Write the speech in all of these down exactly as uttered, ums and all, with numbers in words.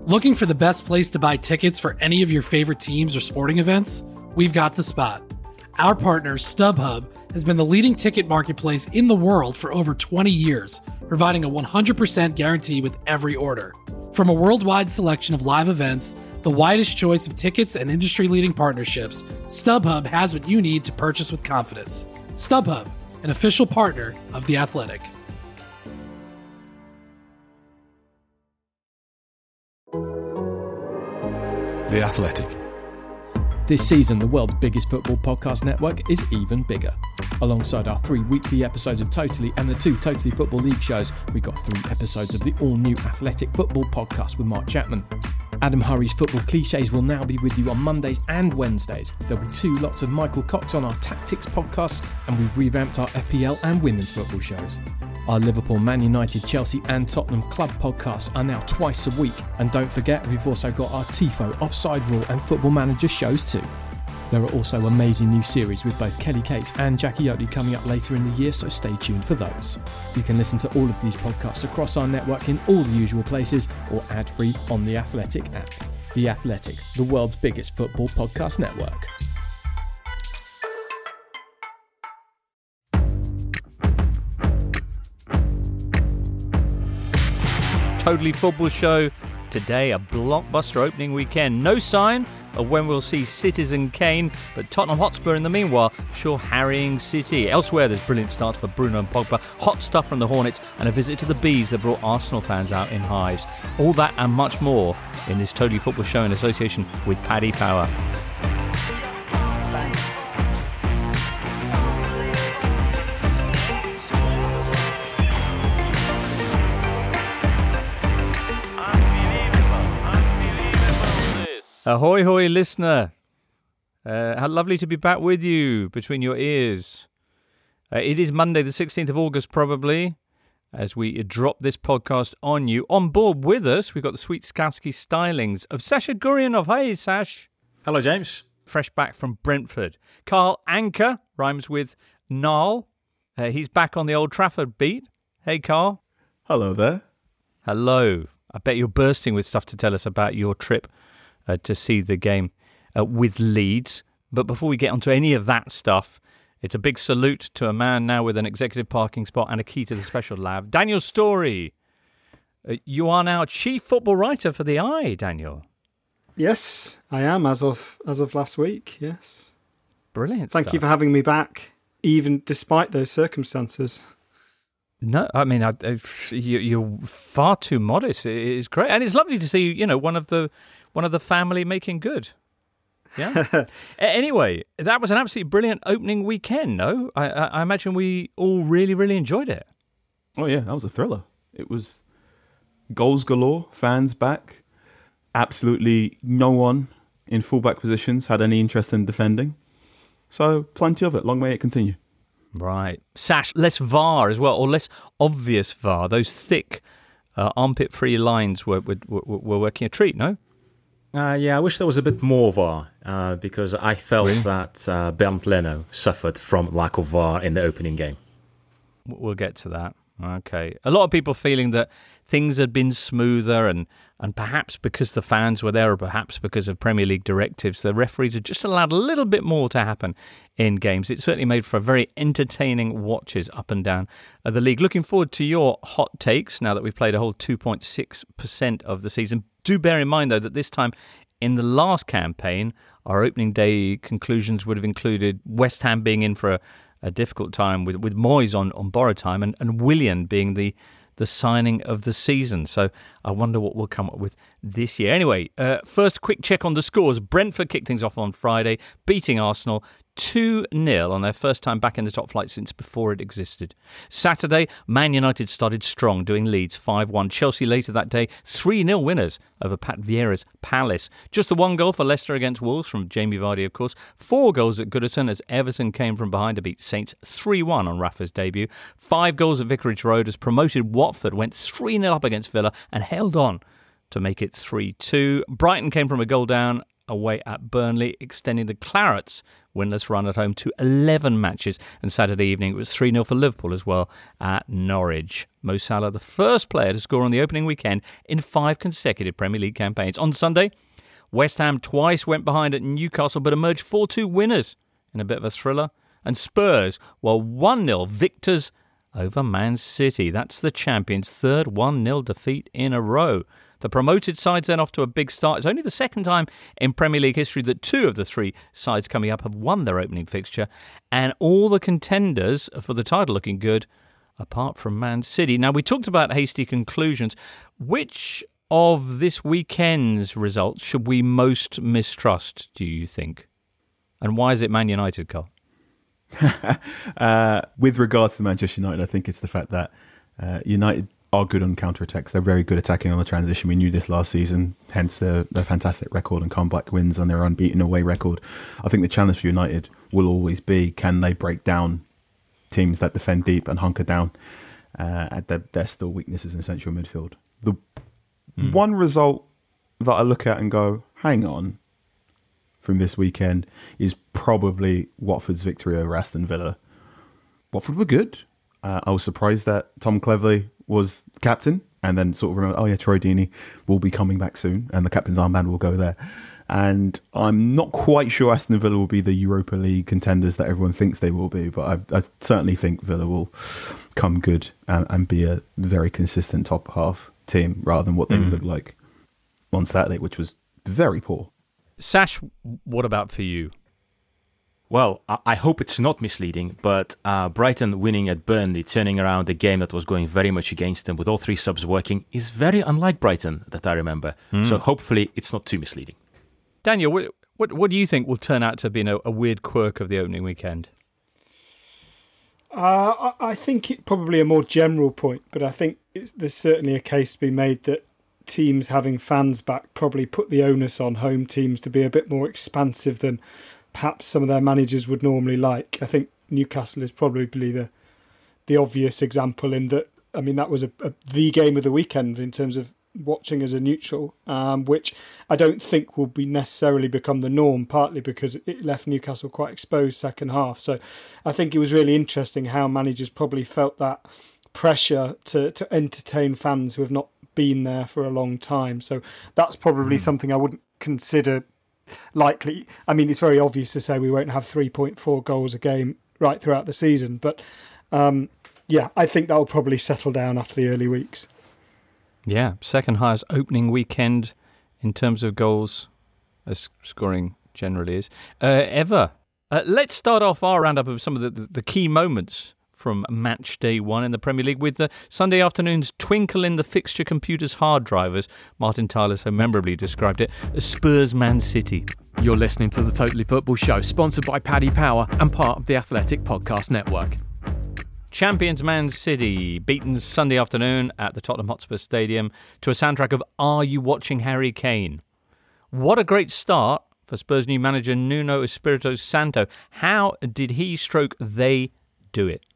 Looking for the best place to buy tickets for any of your favorite teams or sporting events? We've got the spot. Our partner, StubHub, has been the leading ticket marketplace in the world for over twenty years, providing a one hundred percent guarantee with every order. From a worldwide selection of live events, the widest choice of tickets and industry-leading partnerships, StubHub has what you need to purchase with confidence. StubHub, an official partner of The Athletic. The Athletic. This season, the world's biggest football podcast network is even bigger. Alongside our three weekly episodes of Totally and the two Totally Football League shows, we got three episodes of the all-new Athletic Football Podcast with Mark Chapman. Adam Hurrey's Football Clichés will now be with you on Mondays and Wednesdays. There'll be two lots of Michael Cox on our Tactics podcast, and we've revamped our F P L and women's football shows. Our Liverpool, Man United, Chelsea and Tottenham club podcasts are now twice a week. And don't forget, we've also got our Tifo, Offside Rule and Football Manager shows too. There are also amazing new series with both Kelly Cates and Jackie Oatley coming up later in the year, so stay tuned for those. You can listen to all of these podcasts across our network in all the usual places or ad-free on the Athletic app. The Athletic, the world's biggest football podcast network. Totally Football Show. Today, a blockbuster opening weekend. No sign of when we'll see Citizen Kane, but Tottenham Hotspur in the meanwhile sure harrying City. Elsewhere, there's brilliant starts for Bruno and Pogba, hot stuff from the Hornets, and a visit to the Bees that brought Arsenal fans out in hives. All that and much more in this Totally Football Show in association with Paddy Power. Ahoy, hoy, listener. Uh, how lovely to be back with you between your ears. Uh, it is Monday, the sixteenth of August, probably, as we drop this podcast on you. On board with us, we've got the sweet Skowski stylings of Sasha Guryanov. Hey, Sash. Hello, James. Fresh back from Brentford. Carl Anker rhymes with Gnarl. Uh, he's back on the Old Trafford beat. Hey, Carl. Hello there. Hello. I bet you're bursting with stuff to tell us about your trip Uh, to see the game uh, with Leeds. But before we get onto any of that stuff, it's a big salute to a man now with an executive parking spot and a key to the special lab. Daniel Storey. Uh, you are now chief football writer for The Eye, Daniel. Yes, I am, as of as of last week, yes. Brilliant Thank stuff. you for having me back, even despite those circumstances. No, I mean, I, I, you, you're far too modest. It is great. And it's lovely to see, you know, one of the one of the family making good. Yeah. Anyway, that was an absolutely brilliant opening weekend, no? I, I, I imagine we all really, really enjoyed it. Oh, yeah, that was a thriller. It was goals galore, fans back. Absolutely no one in fullback positions had any interest in defending. So, plenty of it. Long may it continue. Right. Sash, less V A R as well, or less obvious V A R. Those thick, uh, armpit-free lines were, were, were, were working a treat, no? Uh, yeah, I wish there was a bit more V A R, uh, because I felt really? that uh, Bernd Leno suffered from lack of V A R in the opening game. We'll get to that. Okay. A lot of people feeling that things had been smoother and, and perhaps because the fans were there or perhaps because of Premier League directives, the referees had just allowed a little bit more to happen in games. It certainly made for very entertaining watches up and down the league. Looking forward to your hot takes now that we've played a whole two point six percent of the season. Do bear in mind, though, that this time in the last campaign, our opening day conclusions would have included West Ham being in for a, a difficult time with, with Moyes on, on borrowed time and, and Willian being the, the signing of the season. So I wonder what we'll come up with this year. Anyway, uh, first quick check on the scores. Brentford kicked things off on Friday, beating Arsenal two nil on their first time back in the top flight since before it existed. Saturday, Man United started strong, doing Leeds five one. Chelsea later that day, three nil winners over Pat Vieira's Palace. Just the one goal for Leicester against Wolves from Jamie Vardy, of course. Four goals at Goodison as Everton came from behind to beat Saints three one on Rafa's debut. Five goals at Vicarage Road as promoted Watford went three nil up against Villa and held on to make it three two. Brighton came from a goal down away at Burnley, extending the Clarets' winless run at home to eleven matches. And Saturday evening it was three nil for Liverpool as well at Norwich. Mo Salah, the first player to score on the opening weekend in five consecutive Premier League campaigns. On Sunday, West Ham twice went behind at Newcastle but emerged four two winners in a bit of a thriller. And Spurs were one nil victors over Man City. That's the champions' third one nil defeat in a row. The promoted sides then off to a big start. It's only the second time in Premier League history that two of the three sides coming up have won their opening fixture. And all the contenders for the title looking good, apart from Man City. Now, we talked about hasty conclusions. Which of this weekend's results should we most mistrust, do you think? And why is it Man United, Carl? uh, with regards to Manchester United, I think it's the fact that uh, United are good on counter-attacks. They're very good attacking on the transition. We knew this last season, hence their, their fantastic record and comeback wins and their unbeaten away record. I think the challenge for United will always be, can they break down teams that defend deep and hunker down? Uh, their, their still weaknesses in central midfield. The mm. one result that I look at and go, hang on, from this weekend is probably Watford's victory over Aston Villa. Watford were good. Uh, I was surprised that Tom Cleverley was captain, and then sort of remember, oh yeah, Troy Deeney will be coming back soon, and the captain's armband will go there. And I'm not quite sure Aston Villa will be the Europa League contenders that everyone thinks they will be, but I, I certainly think Villa will come good and, and be a very consistent top half team rather than what they mm. looked like on Saturday, which was very poor. Sash, what about for you? Well, I hope it's not misleading, but uh, Brighton winning at Burnley, turning around a game that was going very much against them with all three subs working, is very unlike Brighton that I remember. Mm. So hopefully it's not too misleading. Daniel, what, what what do you think will turn out to be a, a weird quirk of the opening weekend? Uh, I think it probably a more general point, but I think it's, there's certainly a case to be made that teams having fans back probably put the onus on home teams to be a bit more expansive than perhaps some of their managers would normally like. I think Newcastle is probably the the obvious example in that, I mean, that was a, a, the game of the weekend in terms of watching as a neutral, um, which I don't think will be necessarily become the norm, partly because it left Newcastle quite exposed second half. So I think it was really interesting how managers probably felt that pressure to, to entertain fans who have not been there for a long time. So that's probably mm. something I wouldn't consider likely. I mean, it's very obvious to say we won't have three point four goals a game right throughout the season, but um, yeah, I think that will probably settle down after the early weeks. Yeah, second highest opening weekend in terms of goals, as scoring generally is, uh, ever. Uh, let's start off our roundup of some of the, the key moments from match day one in the Premier League with the Sunday afternoon's twinkle in the fixture computer's hard drivers. Martin Tyler so memorably described it as Spurs Man City. You're listening to the Totally Football Show, sponsored by Paddy Power and part of the Athletic Podcast Network. Champions Man City beaten Sunday afternoon at the Tottenham Hotspur Stadium to a soundtrack of Are You Watching Harry Kane? What a great start for Spurs' new manager Nuno Espirito Santo. How did he stroke they do it?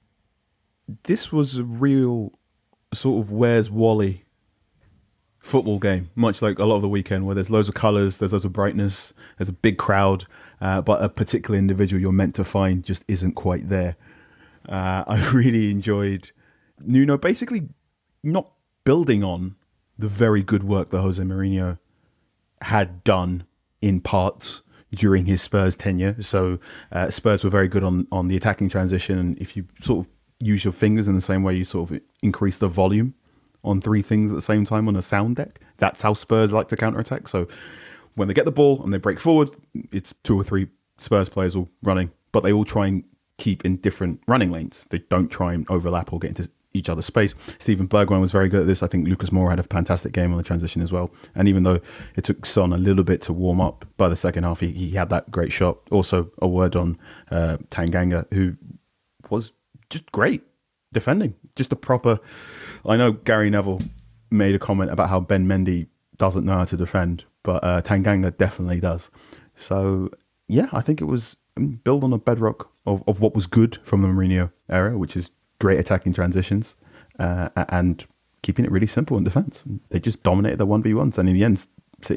This was a real sort of Where's Wally football game, much like a lot of the weekend where there's loads of colours, there's loads of brightness, there's a big crowd, uh, but a particular individual you're meant to find just isn't quite there. Uh, I really enjoyed Nuno basically not building on the very good work that Jose Mourinho had done in parts during his Spurs tenure. So uh, Spurs were very good on, on the attacking transition, and if you sort of use your fingers in the same way you sort of increase the volume on three things at the same time on a sound deck, that's how Spurs like to counterattack. So when they get the ball and they break forward, it's two or three Spurs players all running, but they all try and keep in different running lanes. They don't try and overlap or get into each other's space. Steven Bergwijn was very good at this. I think Lucas Moura had a fantastic game on the transition as well. And even though it took Son a little bit to warm up, by the second half, he, he had that great shot. Also, a word on uh, Tanganga, who was just great defending. Just a proper... I know Gary Neville made a comment about how Ben Mendy doesn't know how to defend, but uh, Tanganga definitely does. So, yeah, I think it was built on a bedrock of, of what was good from the Mourinho era, which is great attacking transitions uh, and keeping it really simple in defence. They just dominated the one v ones, and in the end, City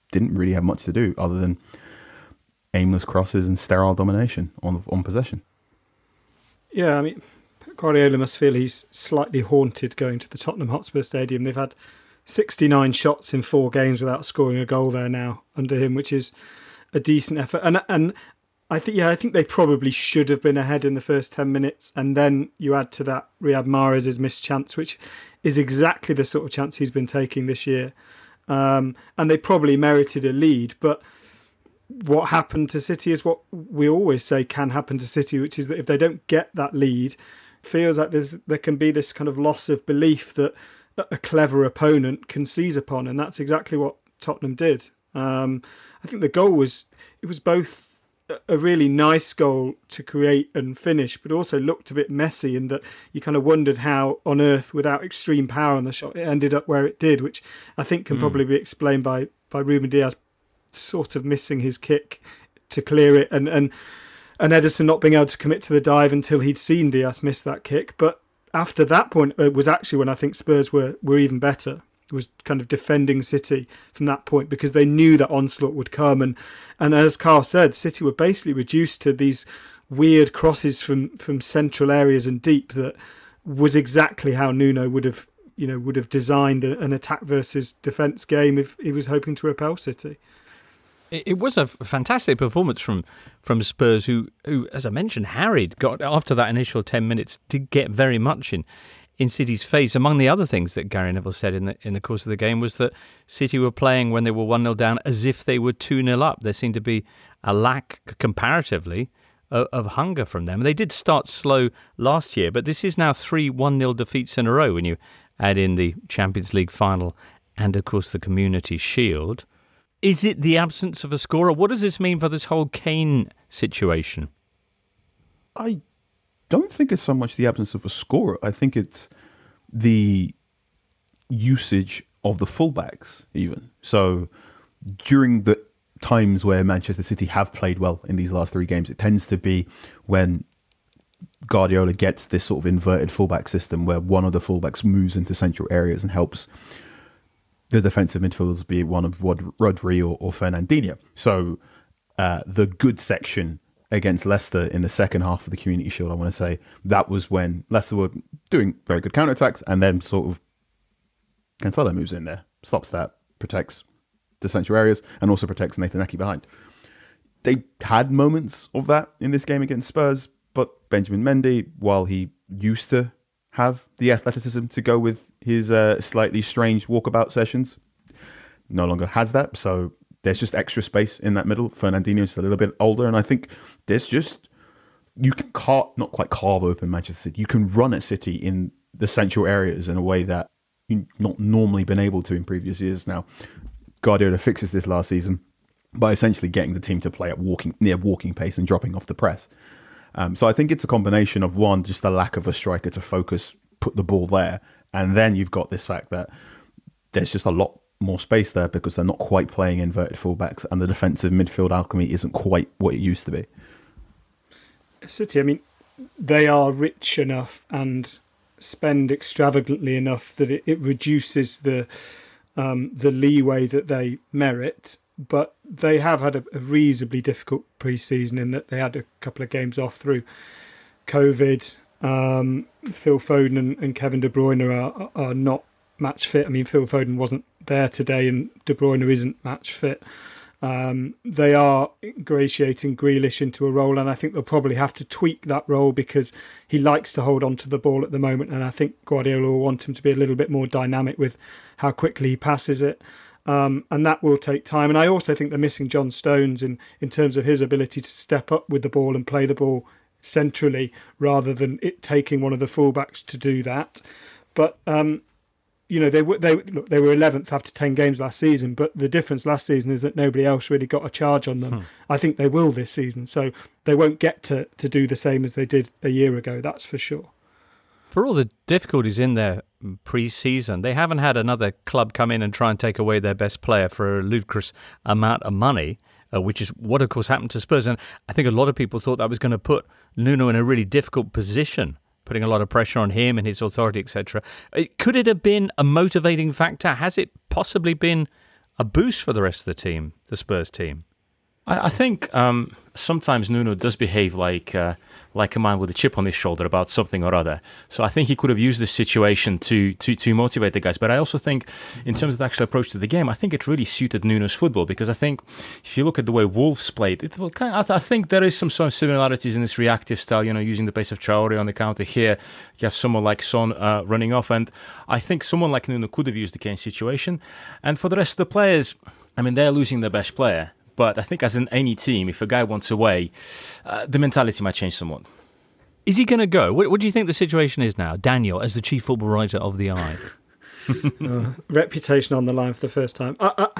didn't really have much to do other than aimless crosses and sterile domination on on possession. Yeah, I mean, Guardiola must feel he's slightly haunted going to the Tottenham Hotspur Stadium. They've had sixty-nine shots in four games without scoring a goal there now under him, which is a decent effort. And and I think yeah, I think they probably should have been ahead in the first ten minutes, and then you add to that Riyad Mahrez's missed chance, which is exactly the sort of chance he's been taking this year. Um, and they probably merited a lead, but what happened to City is what we always say can happen to City, which is that if they don't get that lead, feels like there's there can be this kind of loss of belief that a clever opponent can seize upon, and that's exactly what Tottenham did. Um, I think the goal was it was both a really nice goal to create and finish, but also looked a bit messy in that you kind of wondered how on earth, without extreme power on the shot, it ended up where it did, which I think can mm. probably be explained by by Ruben Dias sort of missing his kick to clear it, and and and Ederson not being able to commit to the dive until he'd seen Dias miss that kick. But after that point, it was actually when I think Spurs were were even better. It was kind of defending City from that point because they knew that onslaught would come, and and as Carl said, City were basically reduced to these weird crosses from from central areas and deep that was exactly how Nuno would have you know would have designed an attack versus defence game if he was hoping to repel City. It was a fantastic performance from from Spurs, who, who, as I mentioned, harried. Got after that initial ten minutes, did get very much in, in City's face. Among the other things that Gary Neville said in the in the course of the game was that City were playing when they were one nil down as if they were two nil up. There seemed to be a lack, comparatively, of, of hunger from them. They did start slow last year, but this is now three one nil defeats in a row when you add in the Champions League final and, of course, the Community Shield. Is it the absence of a scorer? What does this mean for this whole Kane situation? I don't think it's so much the absence of a scorer. I think it's the usage of the fullbacks, even. So during the times where Manchester City have played well in these last three games, it tends to be when Guardiola gets this sort of inverted fullback system where one of the fullbacks moves into central areas and helps the defensive midfielders, be it one of Rod- Rodri or, or Fernandinho. So uh, the good section against Leicester in the second half of the Community Shield, I want to say, that was when Leicester were doing very good counterattacks, and then sort of Cancelo moves in there, stops that, protects the central areas, and also protects Nathan Ake behind. They had moments of that in this game against Spurs, but Benjamin Mendy, while he used to have the athleticism to go with his uh, slightly strange walkabout sessions, no longer has that. So there's just extra space in that middle. Fernandinho's a little bit older, and I think there's just, you can carve, not quite carve open Manchester City. You can run at City in the central areas in a way that you've not normally been able to in previous years. Now, Guardiola fixes this last season by essentially getting the team to play at walking near walking pace and dropping off the press. Um, so I think it's a combination of, one, just the lack of a striker to focus, put the ball there, and then you've got this fact that there's just a lot more space there because they're not quite playing inverted fullbacks, and the defensive midfield alchemy isn't quite what it used to be. City, I mean, they are rich enough and spend extravagantly enough that it, it reduces the um, the leeway that they merit. But they have had a, a reasonably difficult pre-season in that they had a couple of games off through COVID. Um, Phil Foden and, and Kevin De Bruyne are, are not match fit. I mean, Phil Foden wasn't there today and De Bruyne isn't match fit. Um, they are ingratiating Grealish into a role, and I think they'll probably have to tweak that role because he likes to hold on to the ball at the moment, and I think Guardiola will want him to be a little bit more dynamic with how quickly he passes it. Um, and that will take time. And I also think they're missing John Stones in, in terms of his ability to step up with the ball and play the ball centrally rather than it taking one of the fullbacks to do that. But, um, you know, they, they, look, they were eleventh after ten games last season, but the difference last season is that nobody else really got a charge on them. Hmm. I think they will this season. So they won't get to, to do the same as they did a year ago, that's for sure. For all the difficulties in their pre-season, they haven't had another club come in and try and take away their best player for a ludicrous amount of money, uh, which is what, of course, happened to Spurs. And I think a lot of people thought that was going to put Nuno in a really difficult position, putting a lot of pressure on him and his authority, et cetera. Could it have been a motivating factor? Has it possibly been a boost for the rest of the team, the Spurs team? I, I think um, sometimes Nuno does behave like uh, like a man with a chip on his shoulder about something or other. So I think he could have used this situation to to to motivate the guys. But I also think, in terms of the actual approach to the game, I think it really suited Nuno's football, because I think if you look at the way Wolves played, it will kind of, I think there is some sort of similarities in this reactive style. You know, using the pace of Traore on the counter. Here, you have someone like Son uh, running off, and I think someone like Nuno could have used the Kane situation. And for the rest of the players, I mean, they're losing their best player. But I think as in any team, if a guy wants away, uh, the mentality might change somewhat. Is he going to go? What, what do you think the situation is now, Daniel, as the chief football writer of the Eye? uh, reputation on the line for the first time. I, I,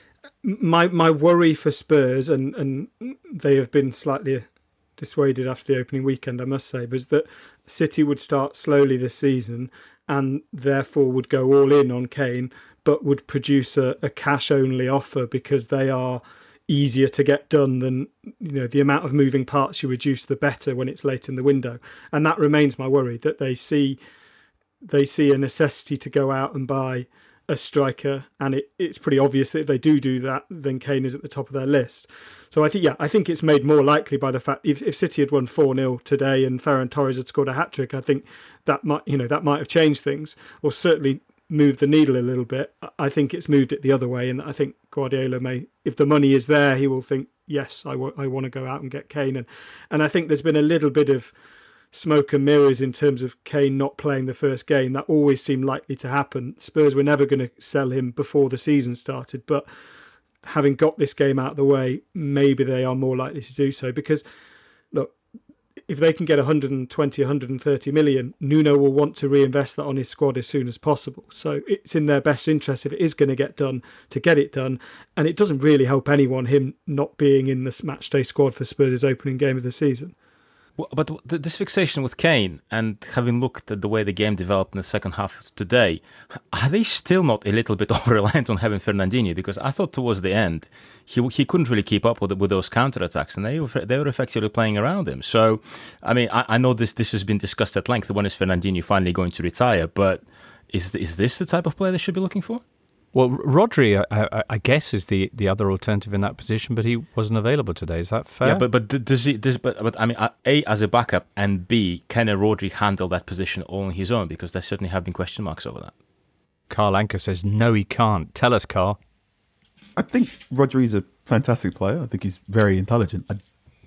my my worry for Spurs, and, and they have been slightly dissuaded after the opening weekend, I must say, was that City would start slowly this season and therefore would go all in on Kane, but would produce a, a cash-only offer because they are easier to get done than, you know, the amount of moving parts you reduce, the better when it's late in the window. And that remains my worry, that they see they see a necessity to go out and buy a striker, and it, it's pretty obvious that if they do do that, then Kane is at the top of their list. So I think, yeah, I think it's made more likely by the fact if, if City had won four nil today and Ferran Torres had scored a hat-trick, I think that might, you know, that might have changed things, or certainly moved the needle a little bit. I think it's moved it the other way, and I think Guardiola may, if the money is there, he will think, yes, I, w- I want to go out and get Kane. And, and I think there's been a little bit of smoke and mirrors in terms of Kane not playing the first game. That always seemed likely to happen. Spurs were never going to sell him before the season started, but having got this game out of the way, maybe they are more likely to do so, because look, if they can get one hundred twenty, one hundred thirty million, Nuno will want to reinvest that on his squad as soon as possible. So it's in their best interest, if it is going to get done, to get it done. And it doesn't really help anyone, him not being in the matchday squad for Spurs' opening game of the season. Well, but this fixation with Kane, and having looked at the way the game developed in the second half today, are they still not a little bit over-reliant on having Fernandinho? Because I thought towards the end, he he couldn't really keep up with with those counter-attacks, and they were, they were effectively playing around him. So, I mean, I, I know this this has been discussed at length. When is Fernandinho finally going to retire? But is is this the type of player they should be looking for? Well, Rodri, I, I guess, is the, the other alternative in that position, but he wasn't available today. Is that fair? Yeah, but but does he? Does but, but I mean, A, as a backup, and B, can a Rodri handle that position all on his own? Because there certainly have been question marks over that. Carl Anker says no, he can't. Tell us, Carl. I think Rodri's a fantastic player. I think he's very intelligent. I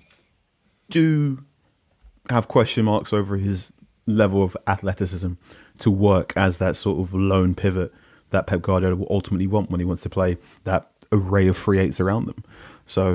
do have question marks over his level of athleticism to work as that sort of lone pivot that Pep Guardiola will ultimately want when he wants to play that array of free eights around them. So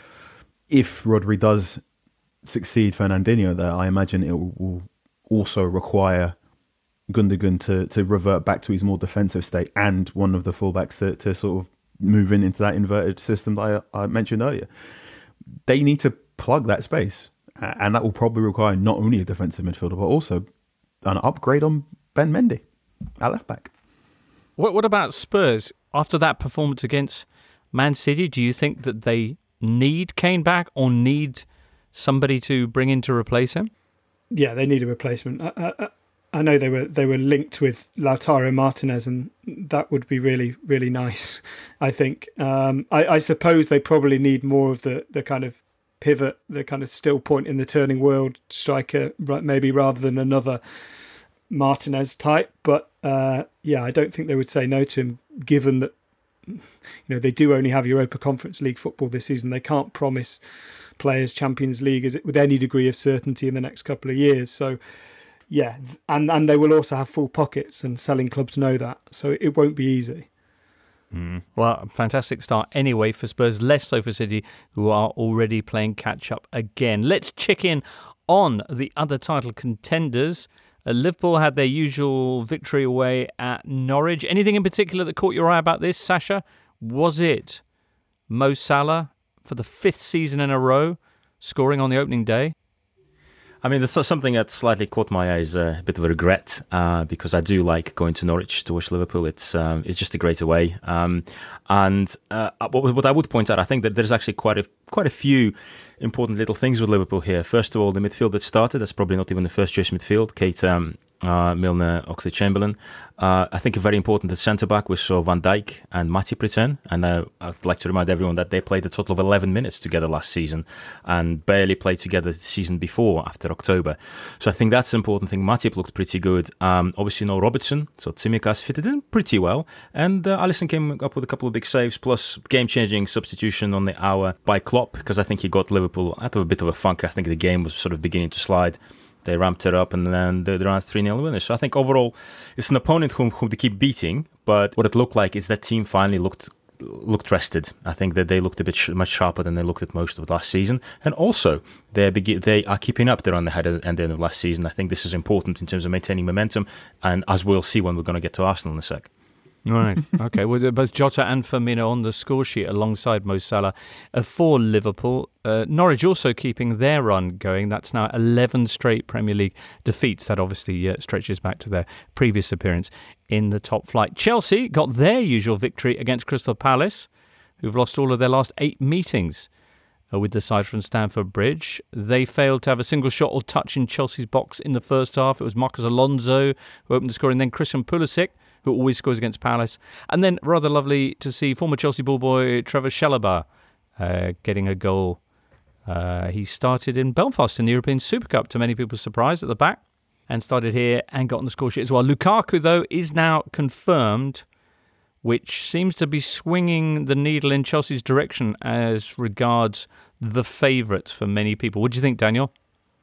if Rodri does succeed Fernandinho there, I imagine it will also require Gundogan to, to revert back to his more defensive state, and one of the fullbacks to, to sort of move in into that inverted system that I, I mentioned earlier. They need to plug that space, and that will probably require not only a defensive midfielder, but also an upgrade on Ben Mendy at left back. What, what about Spurs? After that performance against Man City, do you think that they need Kane back or need somebody to bring in to replace him? Yeah, they need a replacement. I, I, I know they were they were linked with Lautaro Martinez, and that would be really, really nice, I think. Um, I, I suppose they probably need more of the, the kind of pivot, the kind of still point in the turning world striker, maybe, rather than another Martinez type. But uh, yeah, I don't think they would say no to him, given that, you know, they do only have Europa Conference League football this season. They can't promise players Champions League is it with any degree of certainty in the next couple of years. So yeah, and and they will also have full pockets, and selling clubs know that, so it won't be easy. Mm. Well, fantastic start anyway for Spurs, less so for City, who are already playing catch up again. Let's check in on the other title contenders. Uh, Liverpool had their usual victory away at Norwich. Anything in particular that caught your eye about this, Sasha? Was it Mo Salah for the fifth season in a row scoring on the opening day? I mean, there's something that slightly caught my eye is a bit of a regret uh, because I do like going to Norwich to watch Liverpool. It's um, it's just a great away. Um, and uh, what, what I would point out, I think that there's actually quite a quite a few important little things with Liverpool here. First of all, the midfield that started, that's probably not even the first choice midfield. Keita, um, uh, Milner, Oxlade-Chamberlain. Uh, I think very important at centre-back, we saw Van Dijk and Matip return. And uh, I'd like to remind everyone that they played a total of eleven minutes together last season and barely played together the season before, after October. So I think that's an important thing. Matip looked pretty good. Um, obviously, no Robertson, so Tsimikas fitted in pretty well. And uh, Alisson came up with a couple of big saves, plus game-changing substitution on the hour by Klopp, because I think he got Liverpool out of a bit of a funk. I think the game was sort of beginning to slide. They ramped it up and then they're around three nil winners. So I think overall, it's an opponent whom, whom they keep beating. But what it looked like is that team finally looked looked rested. I think that they looked a bit sh- much sharper than they looked at most of last season. And also, they be- they are keeping up their on the head at the end of last season. I think this is important in terms of maintaining momentum. And as we'll see when we're going to get to Arsenal in a sec. Right. Okay. Well, both Jota and Firmino on the score sheet alongside Mo Salah uh, for Liverpool. Uh, Norwich also keeping their run going. That's now eleven straight Premier League defeats. That obviously uh, stretches back to their previous appearance in the top flight. Chelsea got their usual victory against Crystal Palace, who've lost all of their last eight meetings uh, with the side from Stamford Bridge. They failed to have a single shot or touch in Chelsea's box in the first half. It was Marcos Alonso who opened the score, and then Christian Pulisic, who always scores against Palace. And then rather lovely to see former Chelsea ballboy Trevor Chalobah uh, getting a goal. Uh, he started in Belfast in the European Super Cup, to many people's surprise, at the back, and started here and got on the score sheet as well. Lukaku, though, is now confirmed, which seems to be swinging the needle in Chelsea's direction as regards the favourites for many people. What do you think, Daniel?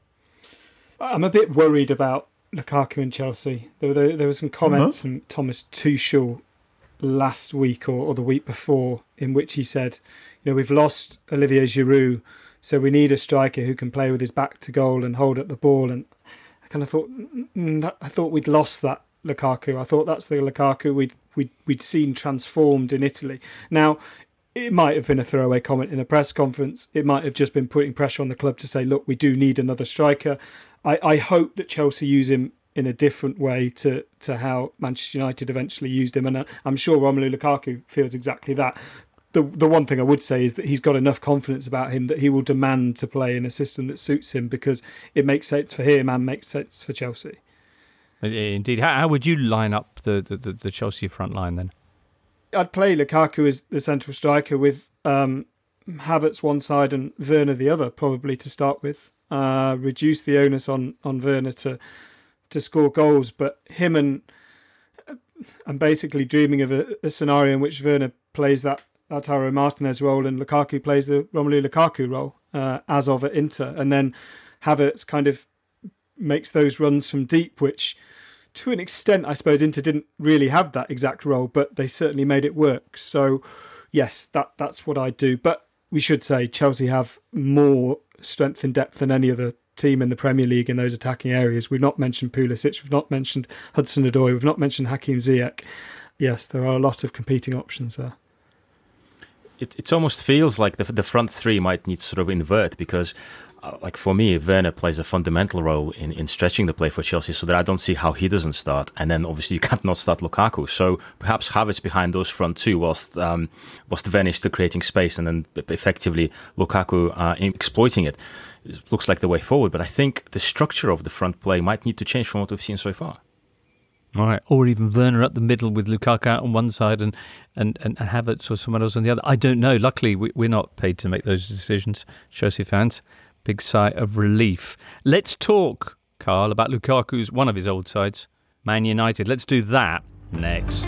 I'm a bit worried about Lukaku and Chelsea. There, there, there were some comments uh-huh. from Thomas Tuchel last week or, or the week before in which he said, you know, we've lost Olivier Giroud, so we need a striker who can play with his back to goal and hold up the ball. And I kind of thought, mm, that, I thought we'd lost that Lukaku. I thought that's the Lukaku we'd, we'd, we'd seen transformed in Italy. Now, it might have been a throwaway comment in a press conference. It might have just been putting pressure on the club to say, look, we do need another striker. I, I hope that Chelsea use him in a different way to, to how Manchester United eventually used him. And I'm sure Romelu Lukaku feels exactly that. The the one thing I would say is that he's got enough confidence about him that he will demand to play in a system that suits him, because it makes sense for him and makes sense for Chelsea. Indeed. How, how would you line up the, the, the Chelsea front line then? I'd play Lukaku as the central striker with um, Havertz one side and Werner the other, probably to start with. Uh, reduce the onus on, on Werner to to score goals, but him and I'm basically dreaming of a, a scenario in which Werner plays that Lautaro Martinez role and Lukaku plays the Romelu Lukaku role uh, as of at Inter, and then Havertz kind of makes those runs from deep, which to an extent I suppose Inter didn't really have that exact role, but they certainly made it work. So yes, that that's what I do. But we should say Chelsea have more strength and depth than any other team in the Premier League in those attacking areas. We've not mentioned Pulisic, we've not mentioned Hudson-Odoi, we've not mentioned Hakim Ziyech. Yes, there are a lot of competing options there. It it almost feels like the the front three might need to sort of invert, because uh, like for me, Werner plays a fundamental role in, in stretching the play for Chelsea, so that I don't see how he doesn't start. And then obviously you can't not start Lukaku. So perhaps Havertz behind those front two, whilst um, whilst Werner is still creating space, and then effectively Lukaku uh, exploiting it. It looks like the way forward. But I think the structure of the front play might need to change from what we've seen so far. All right, or even Werner up the middle with Lukaku out on one side and, and, and, and Havertz or someone else on the other. I don't know. Luckily, we, we're not paid to make those decisions, Chelsea fans. Big sigh of relief. Let's talk, Carl, about Lukaku's, one of his old sides, Man United. Let's do that next.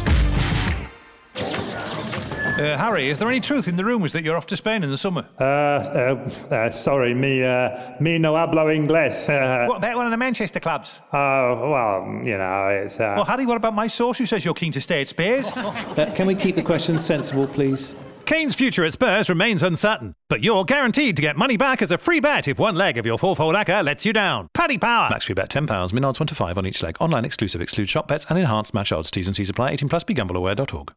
Uh, Harry, is there any truth in the rumours that you're off to Spain in the summer? Uh, uh, uh sorry, me, uh, me no hablo inglés. Uh, what about one of the Manchester clubs? Oh, uh, well, you know, it's... Uh... Well, Harry, what about my source who says you're keen to stay at Spurs? uh, can we keep the questions sensible, please? Kane's future at Spurs remains uncertain, but you're guaranteed to get money back as a free bet if one leg of your four-fold acca lets you down. Paddy Power! Max free bet ten pounds, min odds one to five on each leg. Online exclusive, exclude shop bets and enhanced match odds. T's and C's apply. eighteen plus, be gamble aware dot org.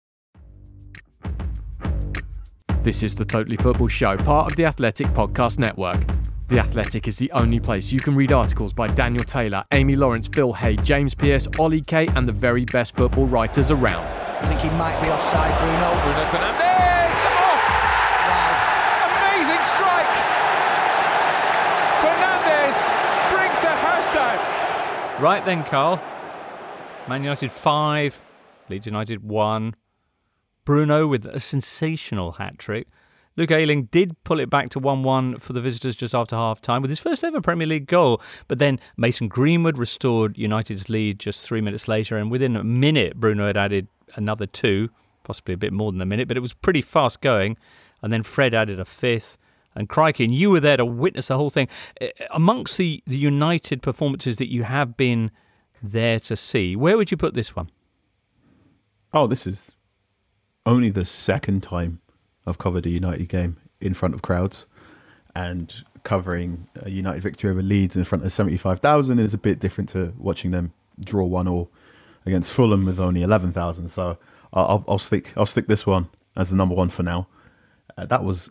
This is the Totally Football Show, part of the Athletic Podcast Network. The Athletic is the only place you can read articles by Daniel Taylor, Amy Lawrence, Phil Hay, James Pearce, Ollie Kay, and the very best football writers around. I think he might be offside, Bruno. Bruno Fernandes! Oh! Wow. Amazing strike! Fernandes brings the house down. Right then, Carl. Man United five, Leeds United one. Bruno with a sensational hat-trick. Luke Ayling did pull it back to one one for the visitors just after half-time with his first ever Premier League goal. But then Mason Greenwood restored United's lead just three minutes later, and within a minute, Bruno had added another two, possibly a bit more than a minute, but it was pretty fast going. And then Fred added a fifth. And crikey, and you were there to witness the whole thing. Amongst the, the United performances that you have been there to see, where would you put this one? Oh, this is only the second time I've covered a United game in front of crowds, and covering a United victory over Leeds in front of seventy-five thousand is a bit different to watching them draw one all against Fulham with only eleven thousand. So I'll, I'll stick I'll stick this one as the number one for now. Uh, that was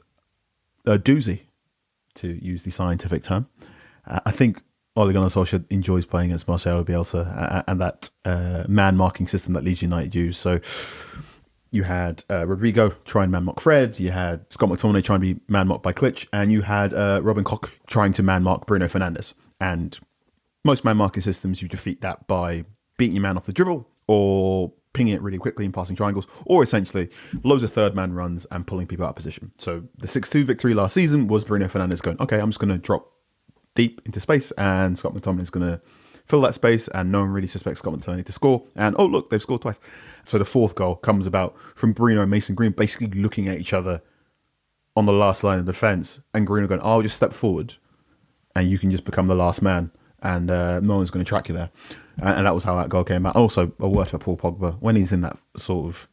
a doozy, to use the scientific term. Uh, I think Ole Gunnar Solskjaer enjoys playing against Marcelo Bielsa uh, and that uh, man-marking system that Leeds United use. So you had uh, Rodrigo try and man-mark Fred, you had Scott McTominay try and be man-marked by Klitsch, and you had uh, Robin Koch trying to man-mark Bruno Fernandes. And most man-marking systems, you defeat that by beating your man off the dribble or pinging it really quickly and passing triangles, or essentially loads of third-man runs and pulling people out of position. So the six two victory last season was Bruno Fernandes going, okay, I'm just going to drop deep into space, and Scott McTominay is going to fill that space, and no one really suspects Scott McTominay to score. And oh, look, they've scored twice. So the fourth goal comes about from Bruno and Mason Green basically looking at each other on the last line of defence, and Bruno going, oh, I'll just step forward, and you can just become the last man, and uh, no one's going to track you there. And, and that was how that goal came out. Also, a word for Paul Pogba, when he's in that sort of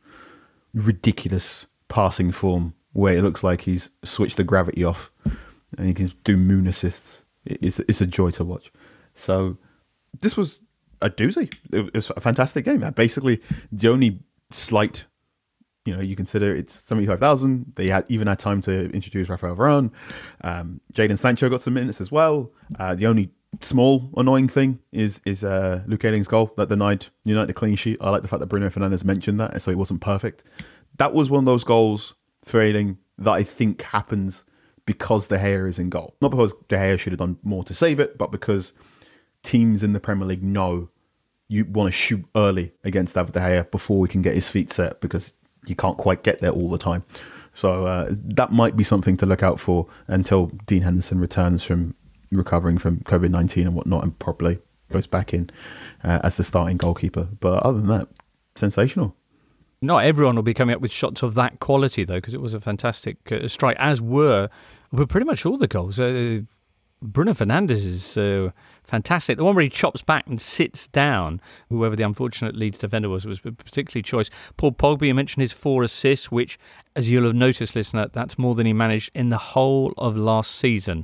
ridiculous passing form where it looks like he's switched the gravity off and he can do moon assists, it's, it's a joy to watch. So this was a doozy. It was a fantastic game. Basically, the only slight, you know, you consider it's seventy-five thousand. They had even had time to introduce Rafael Varane. Um, Jadon Sancho got some minutes as well. Uh, the only small annoying thing is is uh, Luke Ayling's goal that denied United a clean sheet. I like the fact that Bruno Fernandes mentioned that, so it wasn't perfect. That was one of those goals for Ayling that I think happens because De Gea is in goal. Not because De Gea should have done more to save it, but because teams in the Premier League know you want to shoot early against David De Gea before he can get his feet set, because you can't quite get there all the time. So uh, that might be something to look out for until Dean Henderson returns from recovering from covid nineteen and whatnot, and probably goes back in uh, as the starting goalkeeper. But other than that, sensational. Not everyone will be coming up with shots of that quality, though, because it was a fantastic uh, strike, as were, were pretty much all the goals. Uh, Bruno Fernandes is uh, fantastic. The one where he chops back and sits down, whoever the unfortunate Leeds defender was, was particularly choice. Paul Pogba, you mentioned his four assists, which, as you'll have noticed, listener, that's more than he managed in the whole of last season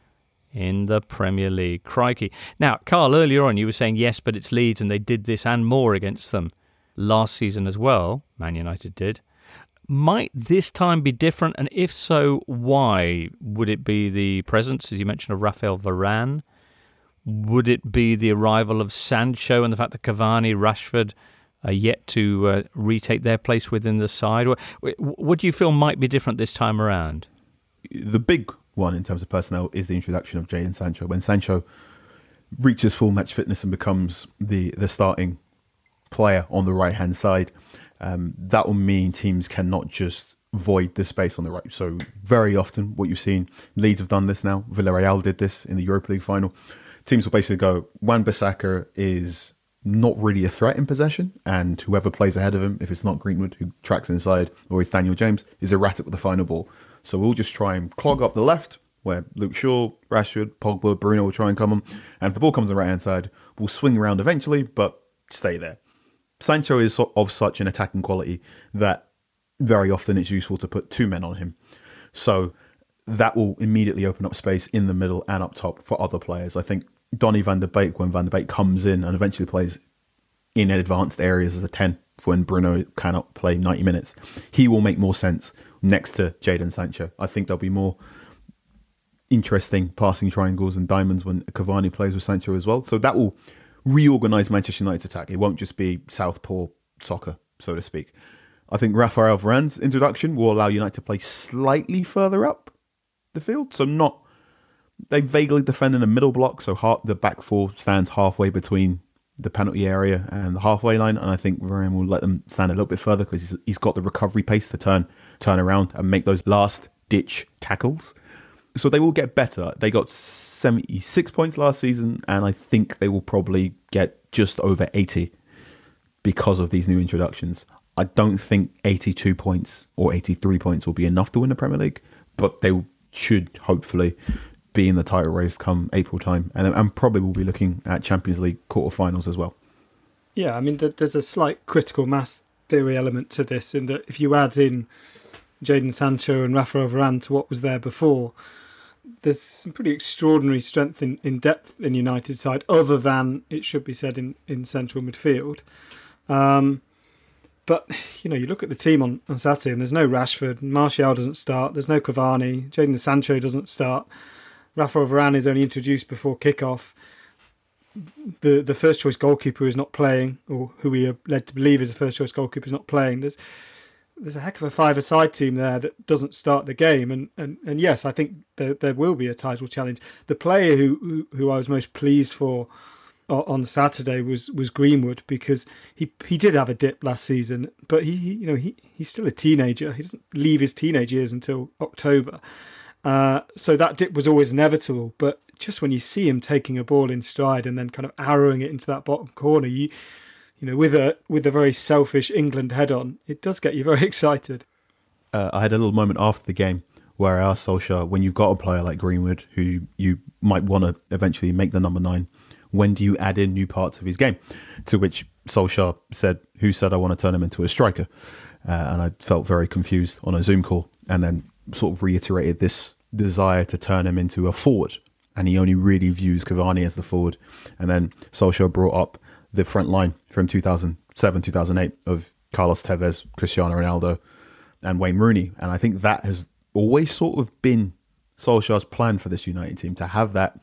in the Premier League. Crikey. Now, Carl, earlier on you were saying, yes, but it's Leeds and they did this and more against them last season as well. Man United did. Might this time be different? And if so, why? Would it be the presence, as you mentioned, of Rafael Varane? Would it be the arrival of Sancho and the fact that Cavani, Rashford are yet to uh, retake their place within the side? What, what do you feel might be different this time around? The big one in terms of personnel is the introduction of Jadon Sancho. When Sancho reaches full match fitness and becomes the, the starting player on the right-hand side, um, that will mean teams cannot just void the space on the right. So very often what you've seen, Leeds have done this now, Villarreal did this in the Europa League final. Teams will basically go, Wan-Bissaka is not really a threat in possession, and whoever plays ahead of him, if it's not Greenwood who tracks inside or it's Daniel James, is erratic with the final ball. So we'll just try and clog up the left, where Luke Shaw, Rashford, Pogba, Bruno will try and come on. And if the ball comes on the right-hand side, we'll swing around eventually, but stay there. Sancho is of such an attacking quality that very often it's useful to put two men on him. So that will immediately open up space in the middle and up top for other players. I think Donny van der Beek, when Van der Beek comes in and eventually plays in advanced areas as a ten, when Bruno cannot play ninety minutes, he will make more sense next to Jadon Sancho. I think there'll be more interesting passing triangles and diamonds when Cavani plays with Sancho as well. So that will reorganise Manchester United's attack. It won't just be southpaw soccer, so to speak. I think Rafael Varane's introduction will allow United to play slightly further up the field. So not They vaguely defend in a middle block, so half, the back four stands halfway between the penalty area and the halfway line, and I think Varane will let them stand a little bit further because he's, he's got the recovery pace to turn turn around and make those last ditch tackles. So they will get better. They got seventy-six points last season, and I think they will probably get just over eighty because of these new introductions. I don't think eighty-two points or eighty-three points will be enough to win the Premier League, but they should hopefully be in the title race come April time, and, and probably will be looking at Champions League quarterfinals as well. Yeah, I mean, there's a slight critical mass theory element to this, in that if you add in Jadon Sancho and Rafael Varane to what was there before, there's some pretty extraordinary strength in, in depth in United side, other than, it should be said, in, in central midfield. Um, but, you know, you look at the team on, on Saturday and there's no Rashford, Martial doesn't start, there's no Cavani, Jadon Sancho doesn't start, Rafael Varane is only introduced before kickoff. The the first choice goalkeeper is not playing, or who we are led to believe is the first choice goalkeeper is not playing. There's there's a heck of a five-a-side team there that doesn't start the game, and, and, and yes, I think there there will be a title challenge. The player who who, who I was most pleased for on Saturday was was Greenwood, because he he did have a dip last season, but he, he you know he he's still a teenager. He doesn't leave his teenage years until October. Uh, so that dip was always inevitable, but just when you see him taking a ball in stride and then kind of arrowing it into that bottom corner, you you know, with a with a very selfish England head on, it does get you very excited. Uh, I had a little moment after the game where I asked Solskjaer, when you've got a player like Greenwood who you might want to eventually make the number nine, when do you add in new parts of his game? To which Solskjaer said, who said I want to turn him into a striker? Uh, and I felt very confused on a Zoom call, and then sort of reiterated this desire to turn him into a forward, and he only really views Cavani as the forward. And then Solskjaer brought up the front line from two thousand seven, two thousand eight of Carlos Tevez, Cristiano Ronaldo and Wayne Rooney, and I think that has always sort of been Solskjaer's plan for this United team, to have that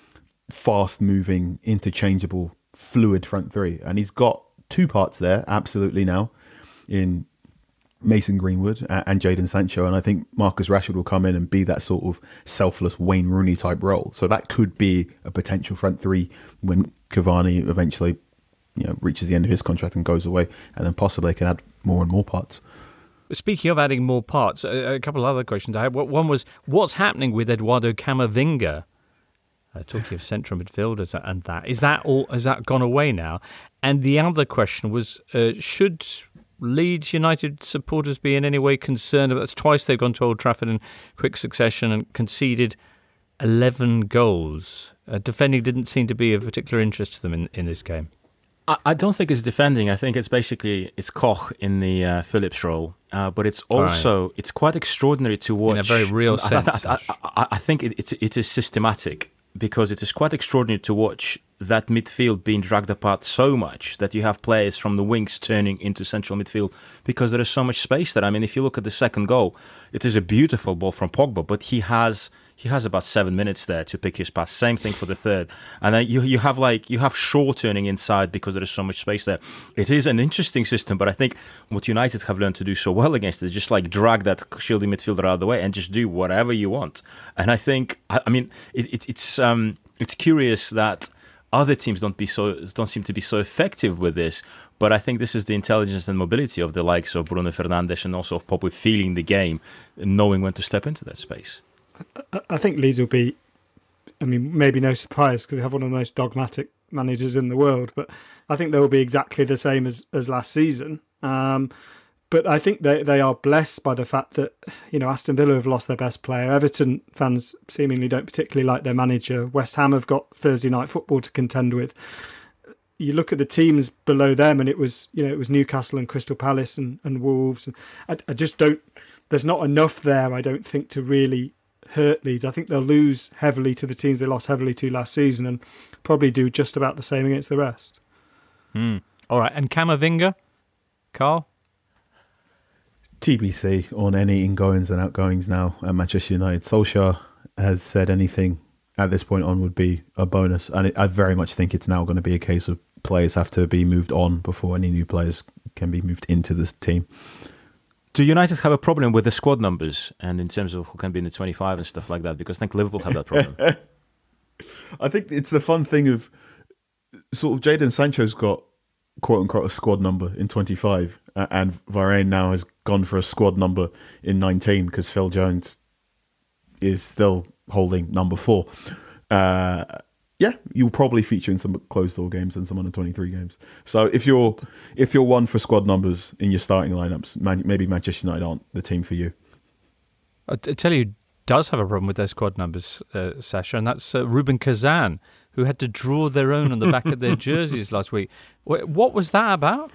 fast moving, interchangeable, fluid front three, and he's got two parts there absolutely now in Mason Greenwood and Jadon Sancho, and I think Marcus Rashford will come in and be that sort of selfless Wayne Rooney type role. So that could be a potential front three when Cavani eventually, you know, reaches the end of his contract and goes away, and then possibly they can add more and more parts. Speaking of adding more parts, a, a couple of other questions I had. One was, what's happening with Eduardo Camavinga? Uh, talking of central midfielders and that, is that all? Has that gone away now? And the other question was, uh, should Leeds United supporters be in any way concerned about? It's twice they've gone to Old Trafford in quick succession and conceded eleven goals. Uh, defending didn't seem to be of particular interest to them in, in this game. I, I don't think it's defending. I think it's basically it's Koch in the uh, Phillips role, uh, but it's also right. It's quite extraordinary to watch in a very real I, sense. I, I, I, I think it, it's it is systematic, because it is quite extraordinary to watch that midfield being dragged apart so much that you have players from the wings turning into central midfield because there is so much space there. I mean, if you look at the second goal, it is a beautiful ball from Pogba, but he has he has about seven minutes there to pick his pass. Same thing for the third. And then you you have like you have Shaw turning inside because there is so much space there. It is an interesting system, but I think what United have learned to do so well against it is just like drag that shielding midfielder out of the way and just do whatever you want. And I think, I, I mean, it, it, it's um, it's curious that other teams don't be so don't seem to be so effective with this, but I think this is the intelligence and mobility of the likes of Bruno Fernandes and also of Pogba feeling the game, knowing when to step into that space. I, I think Leeds will be, I mean, maybe no surprise because they have one of the most dogmatic managers in the world, but I think they will be exactly the same as, as last season. Um, But I think they, they are blessed by the fact that, you know, Aston Villa have lost their best player. Everton fans seemingly don't particularly like their manager. West Ham have got Thursday night football to contend with. You look at the teams below them and it was, you know, it was Newcastle and Crystal Palace and, and Wolves. And I, I just don't, there's not enough there, I don't think, to really hurt Leeds. I think they'll lose heavily to the teams they lost heavily to last season and probably do just about the same against the rest. Mm. All right. And Camavinga, Carl? T B C on any ingoings and outgoings now at Manchester United. Solskjaer has said anything at this point on would be a bonus, and it, I very much think it's now going to be a case of players have to be moved on before any new players can be moved into this team. Do United have a problem with the squad numbers and in terms of who can be in the twenty-five and stuff like that? Because I think Liverpool have that problem. I think it's the fun thing of sort of Jadon Sancho's got quote unquote a squad number in twenty-five, uh, and Varane now has gone for a squad number in nineteen because Phil Jones is still holding number four. Uh, yeah, you'll probably feature in some closed door games and some under twenty-three games. So if you're if you're one for squad numbers in your starting lineups, man, maybe Manchester United aren't the team for you. I tell you, who does have a problem with their squad numbers, uh, Sasha, and that's uh, Ruben Kazan, who had to draw their own on the back of their jerseys last week. What was that about?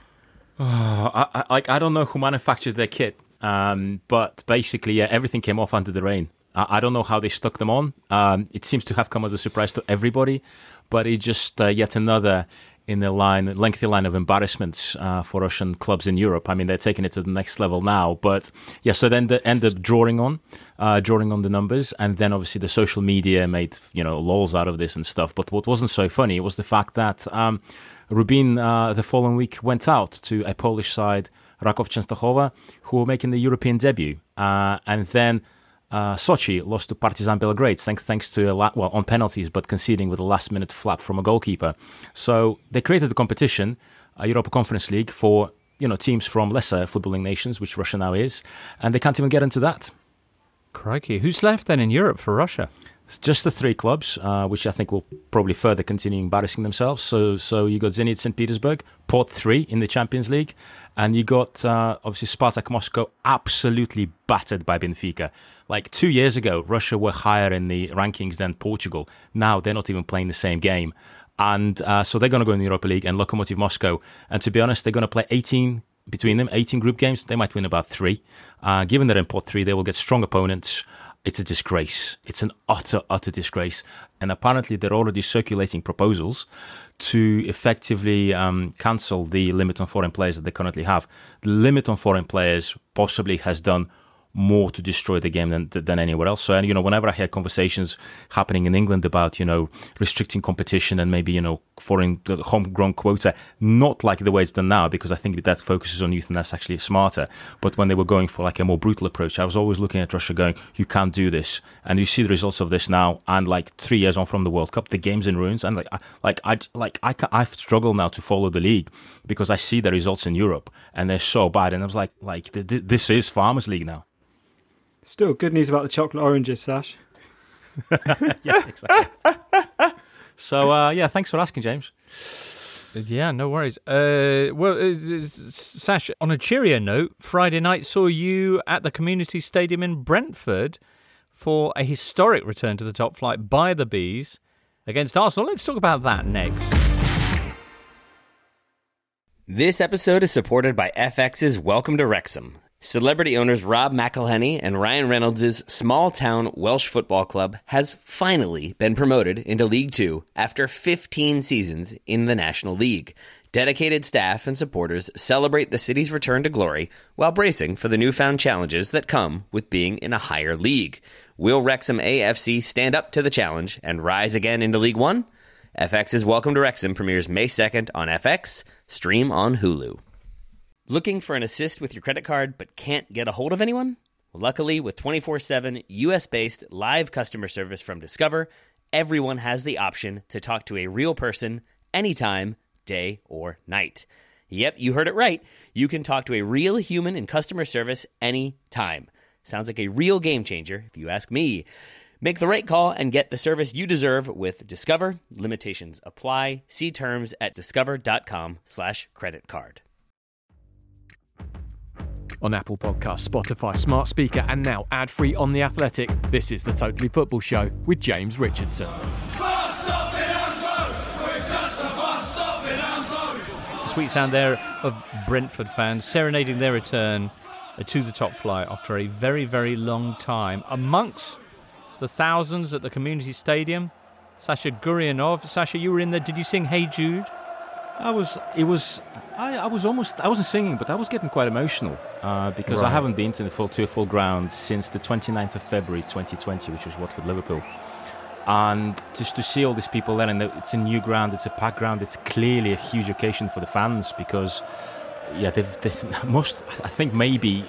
Oh, I, I, like I don't know who manufactured their kit, um, but basically, yeah, everything came off under the rain. I, I don't know how they stuck them on. Um, it seems to have come as a surprise to everybody, but it's just uh, yet another in the line, lengthy line of embarrassments uh, for Russian clubs in Europe. I mean, they're taking it to the next level now. But yeah, so then they end up drawing on, uh, drawing on the numbers, and then obviously the social media made you know lols out of this and stuff. But what wasn't so funny was the fact that um, Rubin uh, the following week went out to a Polish side, Raków Częstochowa, who were making the European debut, uh, and then. Uh, Sochi lost to Partizan Belgrade thanks, thanks to, a la- well, on penalties, but conceding with a last-minute flap from a goalkeeper. So they created the competition, a Europa Conference League, for you know teams from lesser footballing nations, which Russia now is, and they can't even get into that. Crikey. Who's left then in Europe for Russia? It's just the three clubs, uh, which I think will probably further continue embarrassing themselves. So so you got Zenit Saint Petersburg, Port three in the Champions League, and you got, uh, obviously, Spartak Moscow absolutely battered by Benfica. Like two years ago, Russia were higher in the rankings than Portugal. Now they're not even playing the same game. And uh, so they're going to go in the Europa League and Lokomotiv Moscow. And to be honest, they're going to play eighteen, between them, eighteen group games. They might win about three. Uh, given they're in Port three, they will get strong opponents. It's a disgrace. It's an utter, utter disgrace. And apparently they're already circulating proposals to effectively um, cancel the limit on foreign players that they currently have. The limit on foreign players possibly has done more to destroy the game than than anywhere else. So, and, you know, whenever I hear conversations happening in England about, you know, restricting competition and maybe, you know, foreign the homegrown quota, not like the way it's done now, because I think that focuses on youth and that's actually smarter. But when they were going for like a more brutal approach, I was always looking at Russia going, you can't do this. And you see the results of this now. And like three years on from the World Cup, the game's in ruins. And like, I, like I, like I, I struggle now to follow the league because I see the results in Europe and they're so bad. And I was like, like this is Farmers League now. Still, good news about the chocolate oranges, Sash. Yeah, exactly. So, uh, yeah, thanks for asking, James. Yeah, no worries. Uh, well, uh, Sash, on a cheerier note, Friday night saw you at the Community Stadium in Brentford for a historic return to the top flight by the Bees against Arsenal. Let's talk about that next. This episode is supported by F X's Welcome to Wrexham. Celebrity owners Rob McElhenney and Ryan Reynolds' small-town Welsh football club has finally been promoted into League Two after fifteen seasons in the National League. Dedicated staff and supporters celebrate the city's return to glory while bracing for the newfound challenges that come with being in a higher league. Will Wrexham A F C stand up to the challenge and rise again into League One? F X's Welcome to Wrexham premieres May second on F X, stream on Hulu. Looking for an assist with your credit card but can't get a hold of anyone? Luckily, with twenty-four seven U S-based live customer service from Discover, everyone has the option to talk to a real person anytime, day or night. Yep, you heard it right. You can talk to a real human in customer service anytime. Sounds like a real game changer, if you ask me. Make the right call and get the service you deserve with Discover. Limitations apply. See terms at discover.com slash credit card. On Apple Podcasts, Spotify, Smart Speaker, and now ad-free on The Athletic, this is the Totally Football Show with James Richardson. Sweet sound there of Brentford fans serenading their return to the top flight after a very, very long time. Amongst the thousands at the Community Stadium, Sasha Gurianov. Sasha, you were in there. Did you sing Hey Jude? I was, it was, I, I was almost, I wasn't singing, but I was getting quite emotional uh, because right. I haven't been to the full to a full ground since the twenty-ninth of February twenty twenty, which was Watford Liverpool. And just to see all these people there, and it's a new ground, it's a packed ground, it's clearly a huge occasion for the fans because, yeah, they've, they've most, I think maybe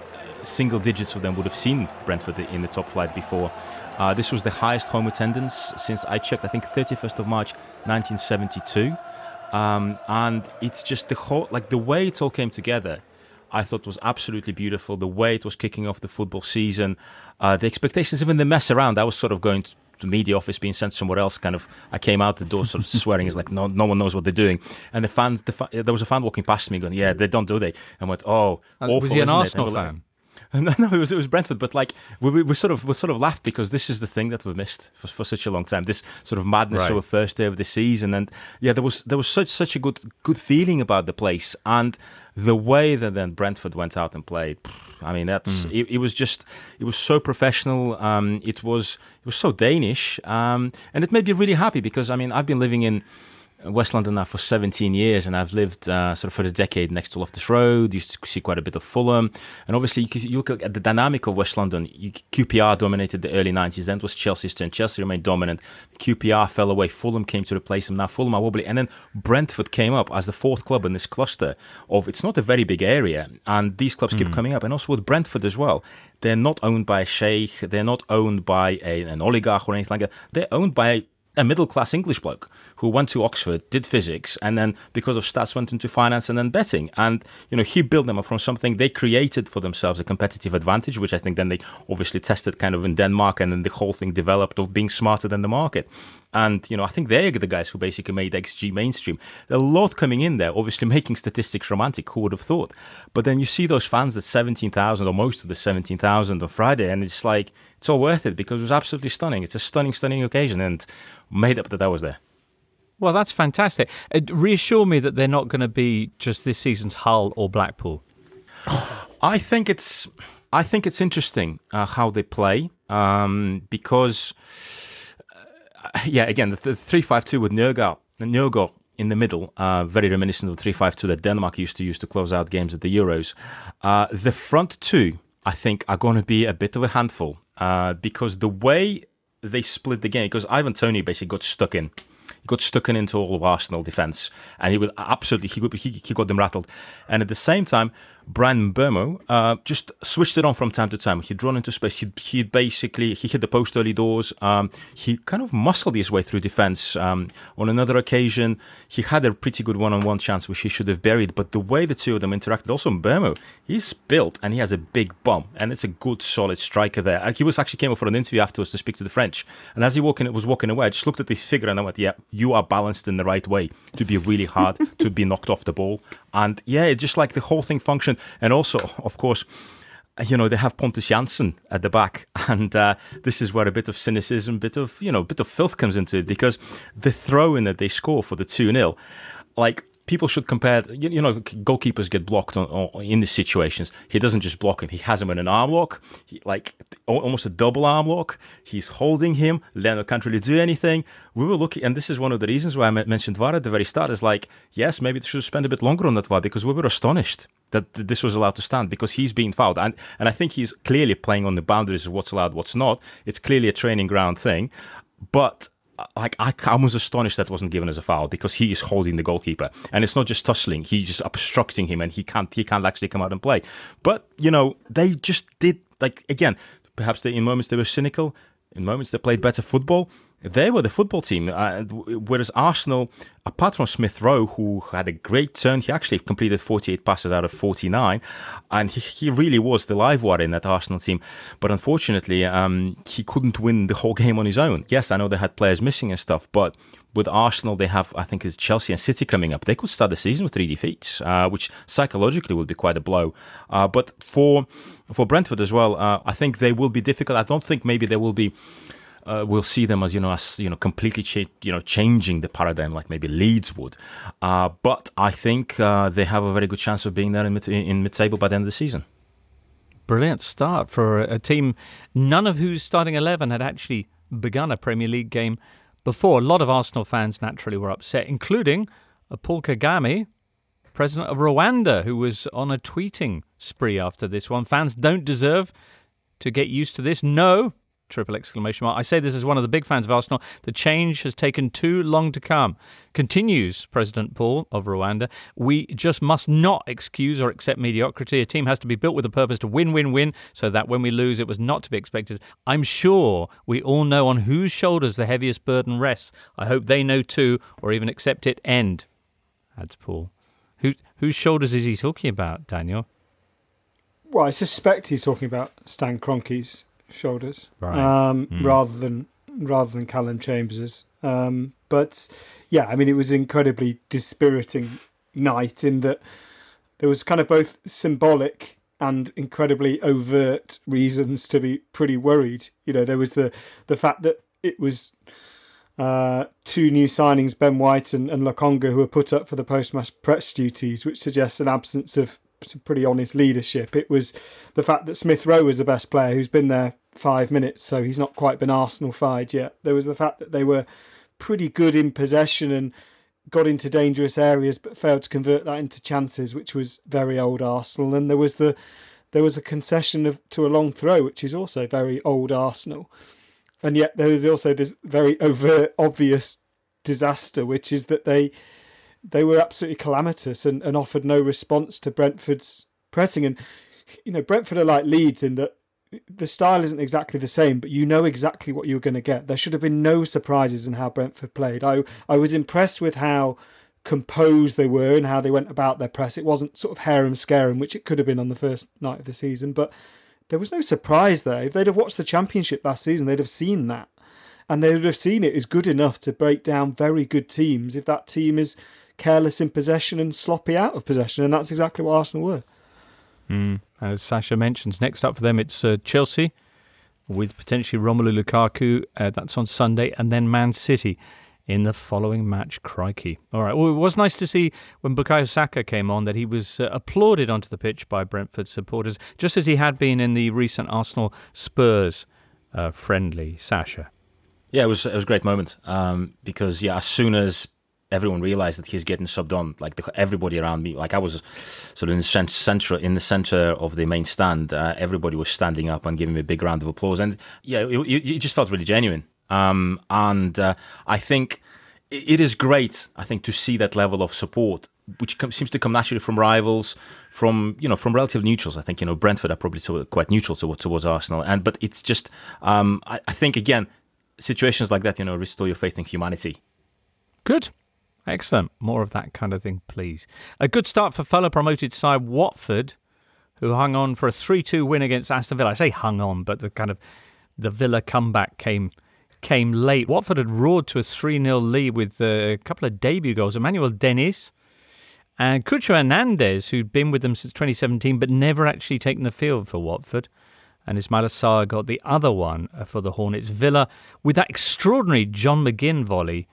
single digits of them would have seen Brentford in the top flight before. Uh, this was the highest home attendance since I checked, I think thirty-first of March nineteen seventy-two. Um, and it's just the whole, like the way it all came together, I thought was absolutely beautiful. The way it was kicking off the football season, uh, the expectations, even the mess around. I was sort of going to the media office, being sent somewhere else. Kind of, I came out the door, sort of swearing. It's like no, no one knows what they're doing. And the fans, the fa- there was a fan walking past me, going, "Yeah, they don't do they?" And I went, "Oh, awful." Was he an Arsenal fan? Like, No, no, it was it was Brentford, but like we we, we sort of we sort of laughed because this is the thing that we've missed for, for such a long time. This sort of madness Right. over the first day of the season, and yeah, there was there was such such a good good feeling about the place, and the way that then Brentford went out and played. I mean, that's mm. it, it. was just it was so professional. Um, it was it was so Danish, um, and it made me really happy because I mean I've been living in West London now for seventeen years, and I've lived uh, sort of for a decade next to Loftus Road. Used to see quite a bit of Fulham, and obviously you, you look at the dynamic of West London. You, Q P R dominated the early nineties. Then it was Chelsea's turn. Chelsea remained dominant. Q P R fell away. Fulham came to replace them. Now Fulham are wobbly, and then Brentford came up as the fourth club in this cluster of. It's not a very big area, and these clubs mm. keep coming up. And also with Brentford as well, they're not owned by a sheikh. They're not owned by a, an oligarch or anything like that. They're owned by a middle-class English bloke who went to Oxford, did physics, and then because of stats went into finance and then betting. And, you know, he built them up from something. They created for themselves a competitive advantage, which I think then they obviously tested kind of in Denmark, and then the whole thing developed of being smarter than the market. And, you know, I think they're the guys who basically made X G mainstream. A lot coming in there, obviously making statistics romantic, who would have thought? But then you see those fans, that seventeen thousand, or most of the seventeen thousand on Friday, and it's like, it's all worth it because it was absolutely stunning. It's a stunning, stunning occasion, and made up that I was there. Well, that's fantastic. Uh, reassure me that they're not going to be just this season's Hull or Blackpool. I think it's, I think it's interesting uh, how they play um, because... Yeah, again, the three five two with Nørgaard, Nørgaard in the middle, uh, very reminiscent of the three five two that Denmark used to use to close out games at the Euros. Uh, the front two, I think, are going to be a bit of a handful uh, because the way they split the game, because Ivan Toney basically got stuck in. He got stuck in into all of Arsenal defence, and he was absolutely he got, he, he got them rattled. And at the same time, Bryan Mbeumo uh, just switched it on from time to time. He'd run into space. He'd, he'd basically he hit the post early doors. Um, he kind of muscled his way through defence. Um, on another occasion, he had a pretty good one-on-one chance which he should have buried. But the way the two of them interacted, also Mbeumo, he's built and he has a big bum, and it's a good, solid striker there. And he was actually came up for an interview afterwards to speak to the French. And as he walking, was walking away, I just looked at his figure and I went, "Yeah, you are balanced in the right way to be really hard to be knocked off the ball." And yeah, it's just like the whole thing functioned. And also, of course, you know, they have Pontus Jansson at the back, and uh, this is where a bit of cynicism, bit of, you know, bit of filth comes into it, because the throw-in that they score for the two nil, like, people should compare, you, you know, goalkeepers get blocked on, on, in these situations. He doesn't just block him. He has him in an arm lock, he, like almost a double arm lock. He's holding him. Leno can't really do anything. We were looking, and this is one of the reasons why I mentioned V A R at the very start, is like, yes, maybe they should spend a bit longer on that V A R, because we were astonished that this was allowed to stand, because he's being fouled. And, and I think he's clearly playing on the boundaries of what's allowed, what's not. It's clearly a training ground thing. But like I, I was astonished that wasn't given as a foul, because he is holding the goalkeeper, and it's not just tussling; he's just obstructing him, and he can't he can't actually come out and play. But you know, they just did, like, again, perhaps they, in moments they were cynical, in moments they played better football. They were the football team, uh, whereas Arsenal, apart from Smith Rowe, who had a great turn, he actually completed forty-eight passes out of forty-nine, and he, he really was the live wire in that Arsenal team. But unfortunately, um, he couldn't win the whole game on his own. Yes, I know they had players missing and stuff, but with Arsenal, they have, I think it's Chelsea and City coming up. They could start the season with three defeats, uh, which psychologically would be quite a blow. Uh, but for for Brentford as well, uh, I think they will be difficult. I don't think maybe they will be. Uh, we'll see them as, you know, as, you know, completely cha- you know, changing the paradigm like maybe Leeds would. Uh, but I think uh, they have a very good chance of being there in, mid- in mid-table by the end of the season. Brilliant start for a, a team, none of whose starting eleven had actually begun a Premier League game before. A lot of Arsenal fans naturally were upset, including uh, Paul Kagame, president of Rwanda, who was on a tweeting spree after this one. Fans don't deserve to get used to this. No. triple exclamation mark. I say this as one of the big fans of Arsenal. The change has taken too long to come. Continues President Paul of Rwanda. We just must not excuse or accept mediocrity. A team has to be built with a purpose to win, win, win, so that when we lose, it was not to be expected. I'm sure we all know on whose shoulders the heaviest burden rests. I hope they know too, or even accept it. End, adds Paul. Who, whose shoulders is he talking about, Daniel? Well, I suspect he's talking about Stan Kroenke's shoulders, right. um, mm. rather than rather than Callum Chambers's. Um, but yeah, I mean, it was an incredibly dispiriting night in that there was kind of both symbolic and incredibly overt reasons to be pretty worried. You know, there was the the fact that it was uh, two new signings, Ben White and, and Lokonga, who were put up for the post-match press duties, which suggests an absence of some pretty honest leadership. It was the fact that Smith Rowe was the best player, who's been there five minutes, so he's not quite been Arsenal-fied yet. There was the fact that they were pretty good in possession and got into dangerous areas but failed to convert that into chances, which was very old Arsenal. And there was the there was a concession of to a long throw, which is also very old Arsenal. And yet there was also this very overt, obvious disaster, which is that they they were absolutely calamitous and, and offered no response to Brentford's pressing. And, you know, Brentford are like Leeds in that the style isn't exactly the same, but you know exactly what you're going to get. There should have been no surprises in how Brentford played. I I was impressed with how composed they were and how they went about their press. It wasn't sort of harem-scarum, which it could have been on the first night of the season, but there was no surprise there. If they'd have watched the Championship last season, they'd have seen that. And they would have seen it as good enough to break down very good teams if that team is careless in possession and sloppy out of possession. And that's exactly what Arsenal were. Mm. And as Sasha mentions, next up for them, it's uh, Chelsea with potentially Romelu Lukaku. Uh, that's on Sunday. And then Man City in the following match. Crikey. All right. Well, it was nice to see when Bukayo Saka came on that he was uh, applauded onto the pitch by Brentford supporters, just as he had been in the recent Arsenal Spurs uh, friendly. Sasha. Yeah, it was it was a great moment um, because, yeah, as soon as everyone realized that he's getting subbed on, like the, everybody around me, like I was sort of in the center, in the center of the main stand, uh, everybody was standing up and giving me a big round of applause. And yeah, it, it, it just felt really genuine. Um, and uh, I think it is great, I think, to see that level of support, which com- seems to come naturally from rivals, from, you know, from relative neutrals. I think, you know, Brentford are probably to, quite neutral to, towards Arsenal. And But it's just, um, I, I think, again, situations like that, you know, restore your faith in humanity. Good. Excellent. More of that kind of thing, please. A good start for fellow promoted side Watford, who hung on for a three two win against Aston Villa. I say hung on, but the kind of the Villa comeback came came late. Watford had roared to a three nil lead with a couple of debut goals. Emmanuel Dennis and Cucho Hernandez, who'd been with them since twenty seventeen, but never actually taken the field for Watford. And Ismaila Sarr got the other one for the Hornets. Villa, with that extraordinary John McGinn volley,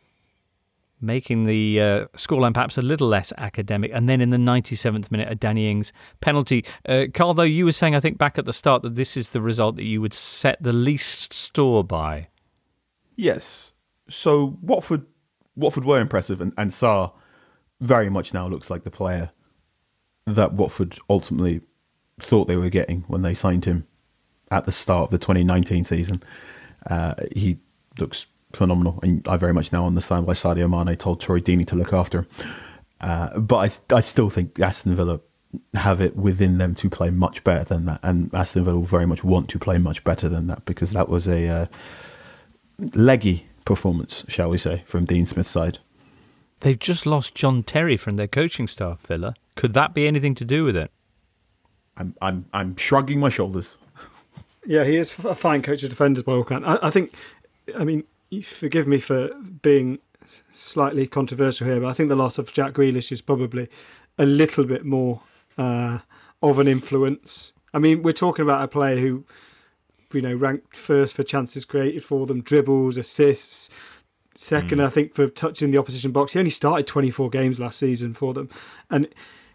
making the uh, scoreline perhaps a little less academic. And then in the ninety-seventh minute, a Danny Ings penalty. Uh, Carl, though, you were saying, I think, back at the start that this is the result that you would set the least store by. Yes. So Watford Watford were impressive, and, and Sarr very much now looks like the player that Watford ultimately thought they were getting when they signed him at the start of the twenty nineteen season. Uh, he looks phenomenal, and I very much now understand why Sadio Mane told Troy Deeney to look after him. Uh, but I, I still think Aston Villa have it within them to play much better than that, and Aston Villa will very much want to play much better than that, because that was a uh, leggy performance, shall we say, from Dean Smith's side. They've just lost John Terry from their coaching staff, Villa. Could that be anything to do with it? I'm I'm I'm shrugging my shoulders. Yeah, he is a fine coach of defenders by all accounts. I, I think, I mean, you forgive me for being slightly controversial here, but I think the loss of Jack Grealish is probably a little bit more uh, of an influence. I mean, we're talking about a player who, you know, ranked first for chances created for them, dribbles, assists, second, mm. I think, for touching the opposition box. He only started twenty-four games last season for them. And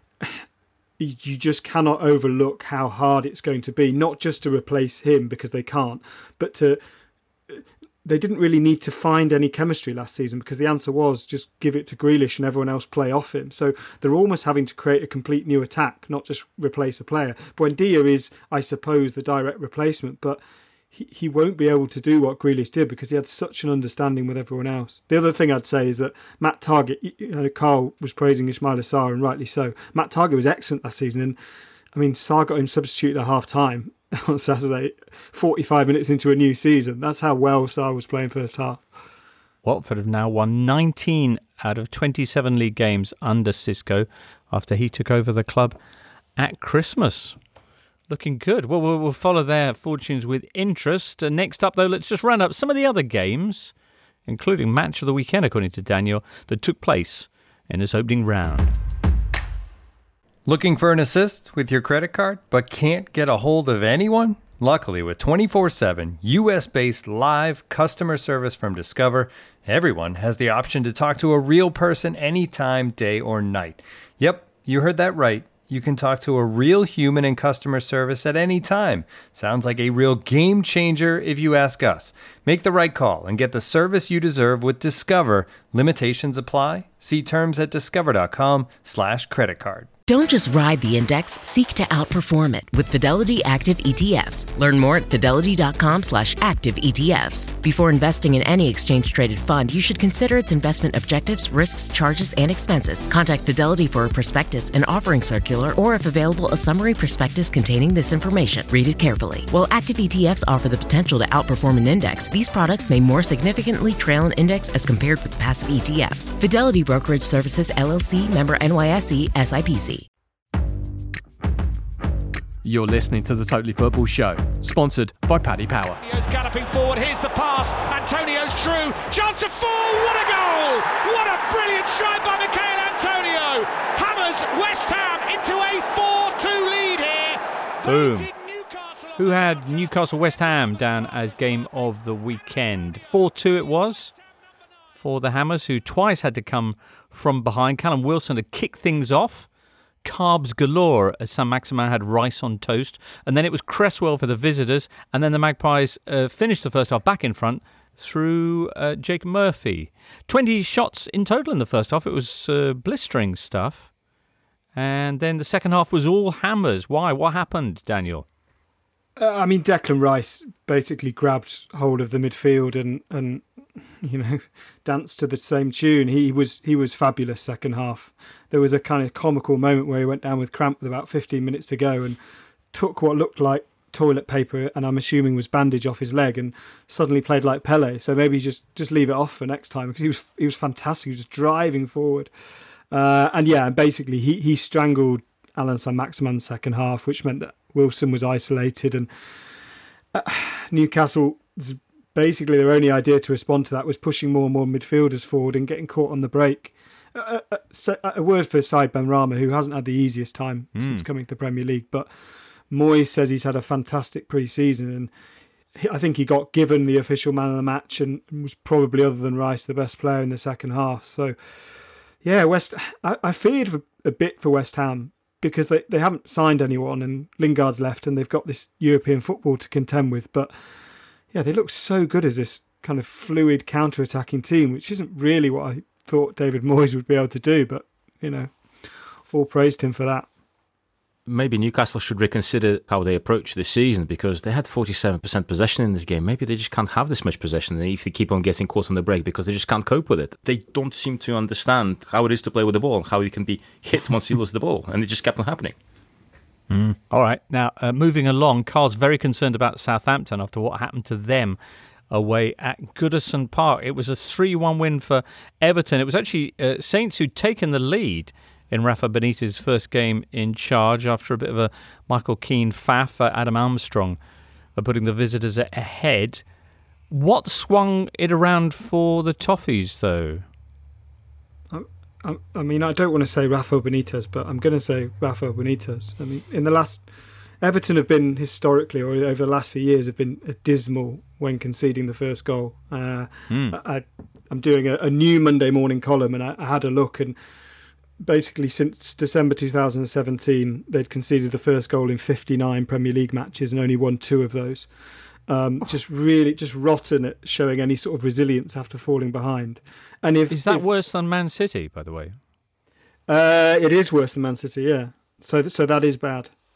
you just cannot overlook how hard it's going to be, not just to replace him because they can't, but to... They didn't really need to find any chemistry last season because the answer was just give it to Grealish and everyone else play off him. So they're almost having to create a complete new attack, not just replace a player. Buendia is, I suppose, the direct replacement, but he, he won't be able to do what Grealish did because he had such an understanding with everyone else. The other thing I'd say is that Matt Targett, you know, Carl was praising Ismaila Sarr, and rightly so. Matt Targett was excellent last season, and I mean, Sarr got him substituted at half time on Saturday, forty-five minutes into a new season. That's how well Sarr was playing first half. Watford have now won nineteen out of twenty-seven league games under Xisco after he took over the club at Christmas. Looking good. Well, we'll, we'll follow their fortunes with interest. Uh, next up, though, let's just round up some of the other games, including match of the weekend, according to Daniel, that took place in this opening round. Looking for an assist with your credit card, but can't get a hold of anyone? Luckily, with twenty-four seven U S-based live customer service from Discover, everyone has the option to talk to a real person anytime, day or night. Yep, you heard that right. You can talk to a real human in customer service at any time. Sounds like a real game changer if you ask us. Make the right call and get the service you deserve with Discover. Limitations apply. See terms at discover.com slash credit card. Don't just ride the index, seek to outperform it with Fidelity Active E T Fs. Learn more at fidelity.com slash active ETFs. Before investing in any exchange-traded fund, you should consider its investment objectives, risks, charges, and expenses. Contact Fidelity for a prospectus, an offering circular, or if available, a summary prospectus containing this information. Read it carefully. While active E T Fs offer the potential to outperform an index, these products may more significantly trail an index as compared with passive E T Fs. Fidelity Brokerage Services, L L C, member N Y S E, S I P C. You're listening to the Totally Football Show, sponsored by Paddy Power. Antonio's galloping forward. Here's the pass. Antonio's through. Chance of four. What a goal! What a brilliant strike by Michail Antonio. Hammers West Ham into a four two lead here. Boom. Who had Newcastle West Ham down as game of the weekend? four two it was for the Hammers, who twice had to come from behind. Callum Wilson to kick things off. Carbs galore as Saint-Maximin had rice on toast. And then it was Cresswell for the visitors. And then the Magpies uh, finished the first half back in front through uh, Jake Murphy. twenty shots in total in the first half. It was uh, blistering stuff. And then the second half was all Hammers. Why? What happened, Daniel? Uh, I mean, Declan Rice basically grabbed hold of the midfield and, and you know, danced to the same tune. He was he was fabulous second half. There was a kind of comical moment where he went down with cramp with about fifteen minutes to go and took what looked like toilet paper and I'm assuming was bandage off his leg and suddenly played like Pele. So maybe just, just leave it off for next time because he was he was fantastic. He was driving forward. Uh, and yeah, basically he, he strangled Alan Saint-Maximin second half, which meant that Wilson was isolated and uh, Newcastle, basically their only idea to respond to that was pushing more and more midfielders forward and getting caught on the break. Uh, a, a word for Said Benrahma, who hasn't had the easiest time mm. since coming to the Premier League, but Moyes says he's had a fantastic pre-season and he, I think he got given the official man of the match and was probably, other than Rice, the best player in the second half. So yeah, West. I, I feared a bit for West Ham because they, they haven't signed anyone and Lingard's left and they've got this European football to contend with, but yeah, they look so good as this kind of fluid counter-attacking team, which isn't really what I thought David Moyes would be able to do, but, you know, all praise to him for that. Maybe Newcastle should reconsider how they approach this season because they had forty-seven percent possession in this game. Maybe they just can't have this much possession if they keep on getting caught on the break because they just can't cope with it. They don't seem to understand how it is to play with the ball, how you can be hit once you lose the ball, and it just kept on happening. Mm. All right, now uh, moving along, Carl's very concerned about Southampton after what happened to them away at Goodison Park. It was a three one win for Everton. It was actually uh, Saints who'd taken the lead in Rafa Benitez's first game in charge after a bit of a Michael Keane faff. uh, Adam Armstrong uh, putting the visitors ahead. What swung it around for the Toffees, though? I, I mean, I don't want to say Rafa Benitez, but I'm going to say Rafa Benitez. I mean, in the last... Everton have been historically, or over the last few years, have been dismal when conceding the first goal. Uh, mm. I, I, I'm doing a, a new Monday morning column and I, I had a look and basically since December two thousand seventeen, they'd conceded the first goal in fifty-nine Premier League matches and only won two of those. Um, just really, just rotten at showing any sort of resilience after falling behind. And if Is that if, worse than Man City, by the way? Uh, it is worse than Man City, yeah. So, so that is bad.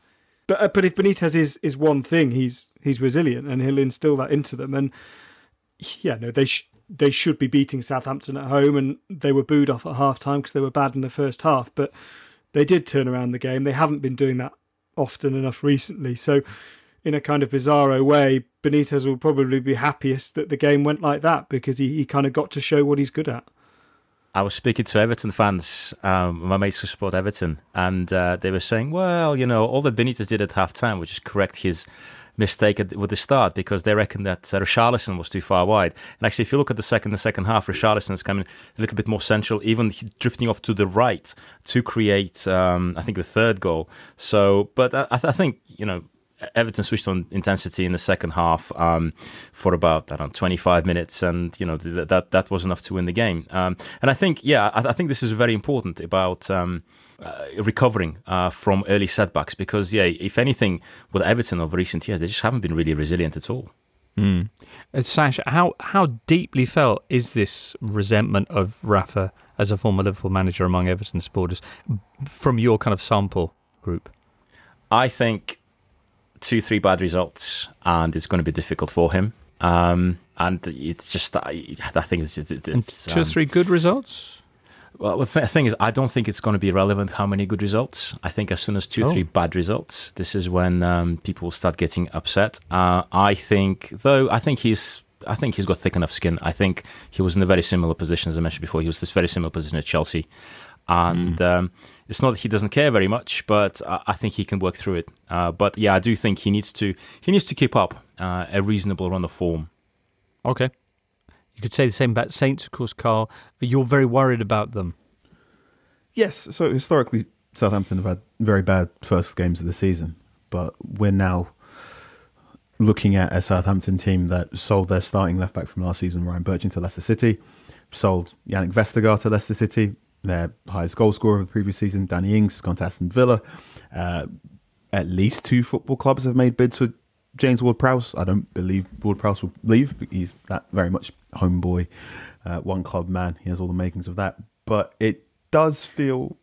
but uh, but if Benitez is is one thing, he's he's resilient and he'll instill that into them. And yeah, no, they sh- they should be beating Southampton at home, and they were booed off at half time because they were bad in the first half. But they did turn around the game. They haven't been doing that often enough recently. So in a kind of bizarro way, Benitez will probably be happiest that the game went like that because he, he kind of got to show what he's good at. I was speaking to Everton fans, um, my mates who support Everton, and uh, they were saying, well, you know, all that Benitez did at half-time, which is correct his mistake at, with the start, because they reckon that uh, Richarlison was too far wide. And actually, if you look at the second the second half, Richarlison is coming a little bit more central, even drifting off to the right to create, um, I think, the third goal. So, but I, I think, you know, Everton switched on intensity in the second half um, for about I don't know, twenty-five minutes, and you know th- that that was enough to win the game. Um, and I think, yeah, I, I think this is very important about um, uh, recovering uh, from early setbacks, because, yeah, if anything, with Everton of recent years, they just haven't been really resilient at all. Mm. Uh, Sash, how how deeply felt is this resentment of Rafa as a former Liverpool manager among Everton supporters from your kind of sample group? I think two, three bad results, and it's going to be difficult for him. Um, and it's just, I, I think it's, it's and two or um, three good results. Well, the thing is, I don't think it's going to be relevant how many good results. I think as soon as two, oh. three bad results, this is when um, people will start getting upset. Uh, I think, though, I think he's. I think he's got thick enough skin. I think he was in a very similar position, as I mentioned before. He was this very similar position at Chelsea. And mm. um, it's not that he doesn't care very much, but I, I think he can work through it. Uh, but yeah, I do think he needs to he needs to keep up uh, a reasonable run of form. Okay. You could say the same about Saints, of course, Carl. You're very worried about them. Yes. So historically, Southampton have had very bad first games of the season, but we're now looking at a Southampton team that sold their starting left back from last season, Ryan Birching, to Leicester City, sold Yannick Vestergaard to Leicester City, their highest goal scorer of the previous season. Danny Ings has gone to Aston Villa. Uh, at least two football clubs have made bids for James Ward-Prowse. I don't believe Ward-Prowse will leave, but he's that very much homeboy, uh, one club man. He has all the makings of that. But it does feel,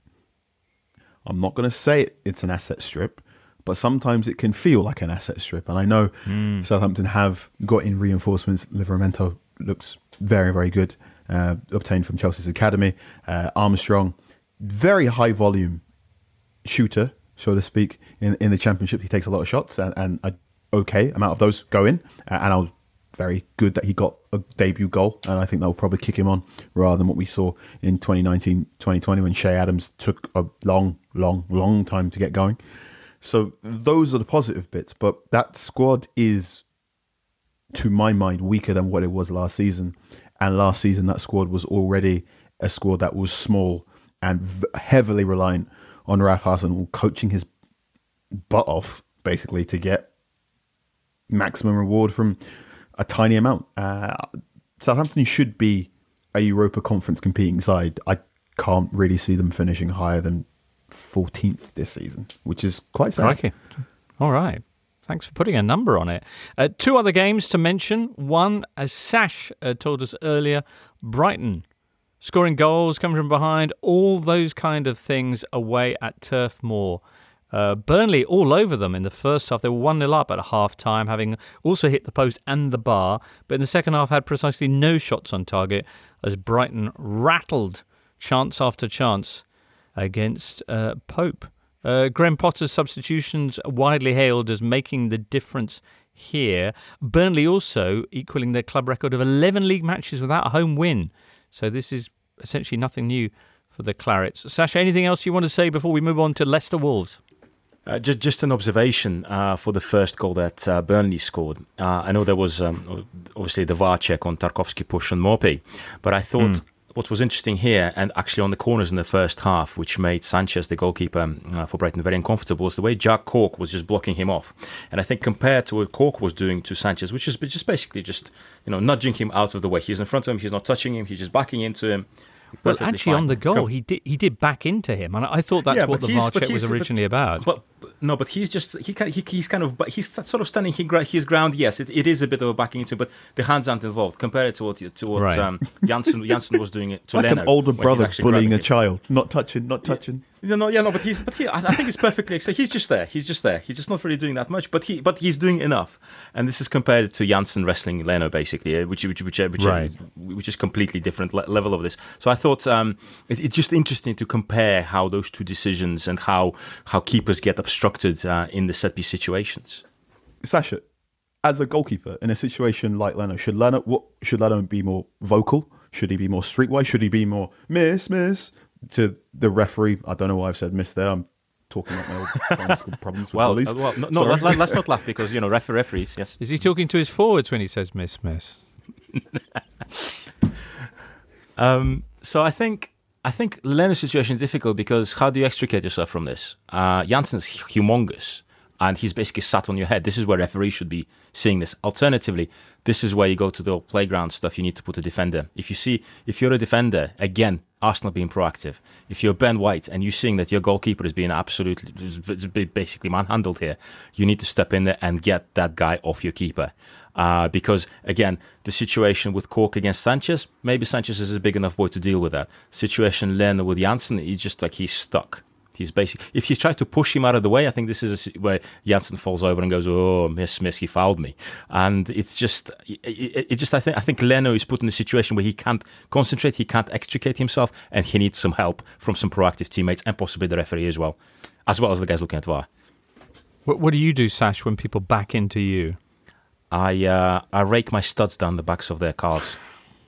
I'm not going to say it, it's an asset strip, but sometimes it can feel like an asset strip. And I know mm. Southampton have got in reinforcements. Livramento looks very, very good. Uh, obtained from Chelsea's academy. Uh, Armstrong, very high volume shooter, so to speak, in in the Championship. He takes a lot of shots, and, and a okay amount of those go in. Uh, and I was very good that he got a debut goal, and I think that will probably kick him on rather than what we saw in twenty nineteen twenty twenty when Shea Adams took a long, long, long time to get going. So those are the positive bits, but that squad is, to my mind, weaker than what it was last season. And last season, that squad was already a squad that was small and v- heavily reliant on Ralph Hasenhüttl coaching his butt off, basically, to get maximum reward from a tiny amount. Uh, Southampton should be a Europa Conference competing side. I can't really see them finishing higher than fourteenth this season, which is quite sad. Crikey. All right. Thanks for putting a number on it. Uh, two other games to mention. One, as Sash uh, told us earlier, Brighton. Scoring goals, coming from behind, all those kind of things away at Turf Moor. Uh, Burnley all over them in the first half. They were one nil up at half-time, having also hit the post and the bar. But in the second half had precisely no shots on target as Brighton rattled chance after chance against uh, Pope. Uh, Graham Potter's substitutions widely hailed as making the difference here. Burnley also equaling their club record of eleven league matches without a home win. So this is essentially nothing new for the Clarets. Sasha, anything else you want to say before we move on to Leicester Wolves? Uh, just, just an observation uh, for the first goal that uh, Burnley scored. Uh, I know there was um, obviously the V A R check on Tarkowski push on Maupay, but I thought mm. what was interesting here, and actually on the corners in the first half, which made Sanchez, the goalkeeper uh, for Brighton, very uncomfortable, was the way Jack Cork was just blocking him off. And I think compared to what Cork was doing to Sanchez, which is just basically just, you know, nudging him out of the way. He's in front of him, he's not touching him, he's just backing into him. Well, actually, fine. On the goal, Come. he did he did back into him, and I thought that's yeah, what the V A R check was originally but, about. But, but no, but he's just he, he he's kind of he's sort of standing his ground. Yes, it, it is a bit of a backing into, but the hands aren't involved. Compare it to what to what right. um, Janssen Janssen was doing it to like Leno, an older brother bullying a him. child, not touching, not touching. Yeah. You know, yeah, no, but he's, but he, I think it's perfectly. So he's just there. He's just there. He's just not really doing that much, but he, but he's doing enough. And this is compared to Janssen wrestling Leno, basically, which, which, which, which, right. which is completely different le- level of this. So I thought um, it, it's just interesting to compare how those two decisions and how how keepers get obstructed uh, in the set piece situations. Sasha, as a goalkeeper in a situation like Leno, should Leno what should Leno be more vocal? Should he be more streetwise? Should he be more miss, miss to the referee? I don't know why I've said miss there. I'm talking about my old primary school problems with well, bullies. Uh, well, no, no let, let's not laugh because, you know, refer- referees, yes. Is he talking to his forwards when he says miss, miss? um, so I think I think Leno's situation is difficult because how do you extricate yourself from this? Uh, Janssen's humongous. And he's basically sat on your head. This is where referees should be seeing this. Alternatively, this is where you go to the playground stuff. You need to put a defender. If you see, if you're a defender, again, Arsenal being proactive. If you're Ben White and you're seeing that your goalkeeper is being absolutely, basically manhandled here, you need to step in there and get that guy off your keeper. Uh, because, again, the situation with Cork against Sanchez, maybe Sanchez is a big enough boy to deal with that. Situation Leno with Janssen, he's just like, he's stuck. He's basically, if you try to push him out of the way, I think this is a, where Janssen falls over and goes, "Oh, miss, miss, he fouled me," and it's just, it, it, it just. I think, I think Leno is put in a situation where he can't concentrate, he can't extricate himself, and he needs some help from some proactive teammates and possibly the referee as well, as well as the guys looking at V A R. What, what do you do, Sash, when people back into you? I uh, I rake my studs down the backs of their cars.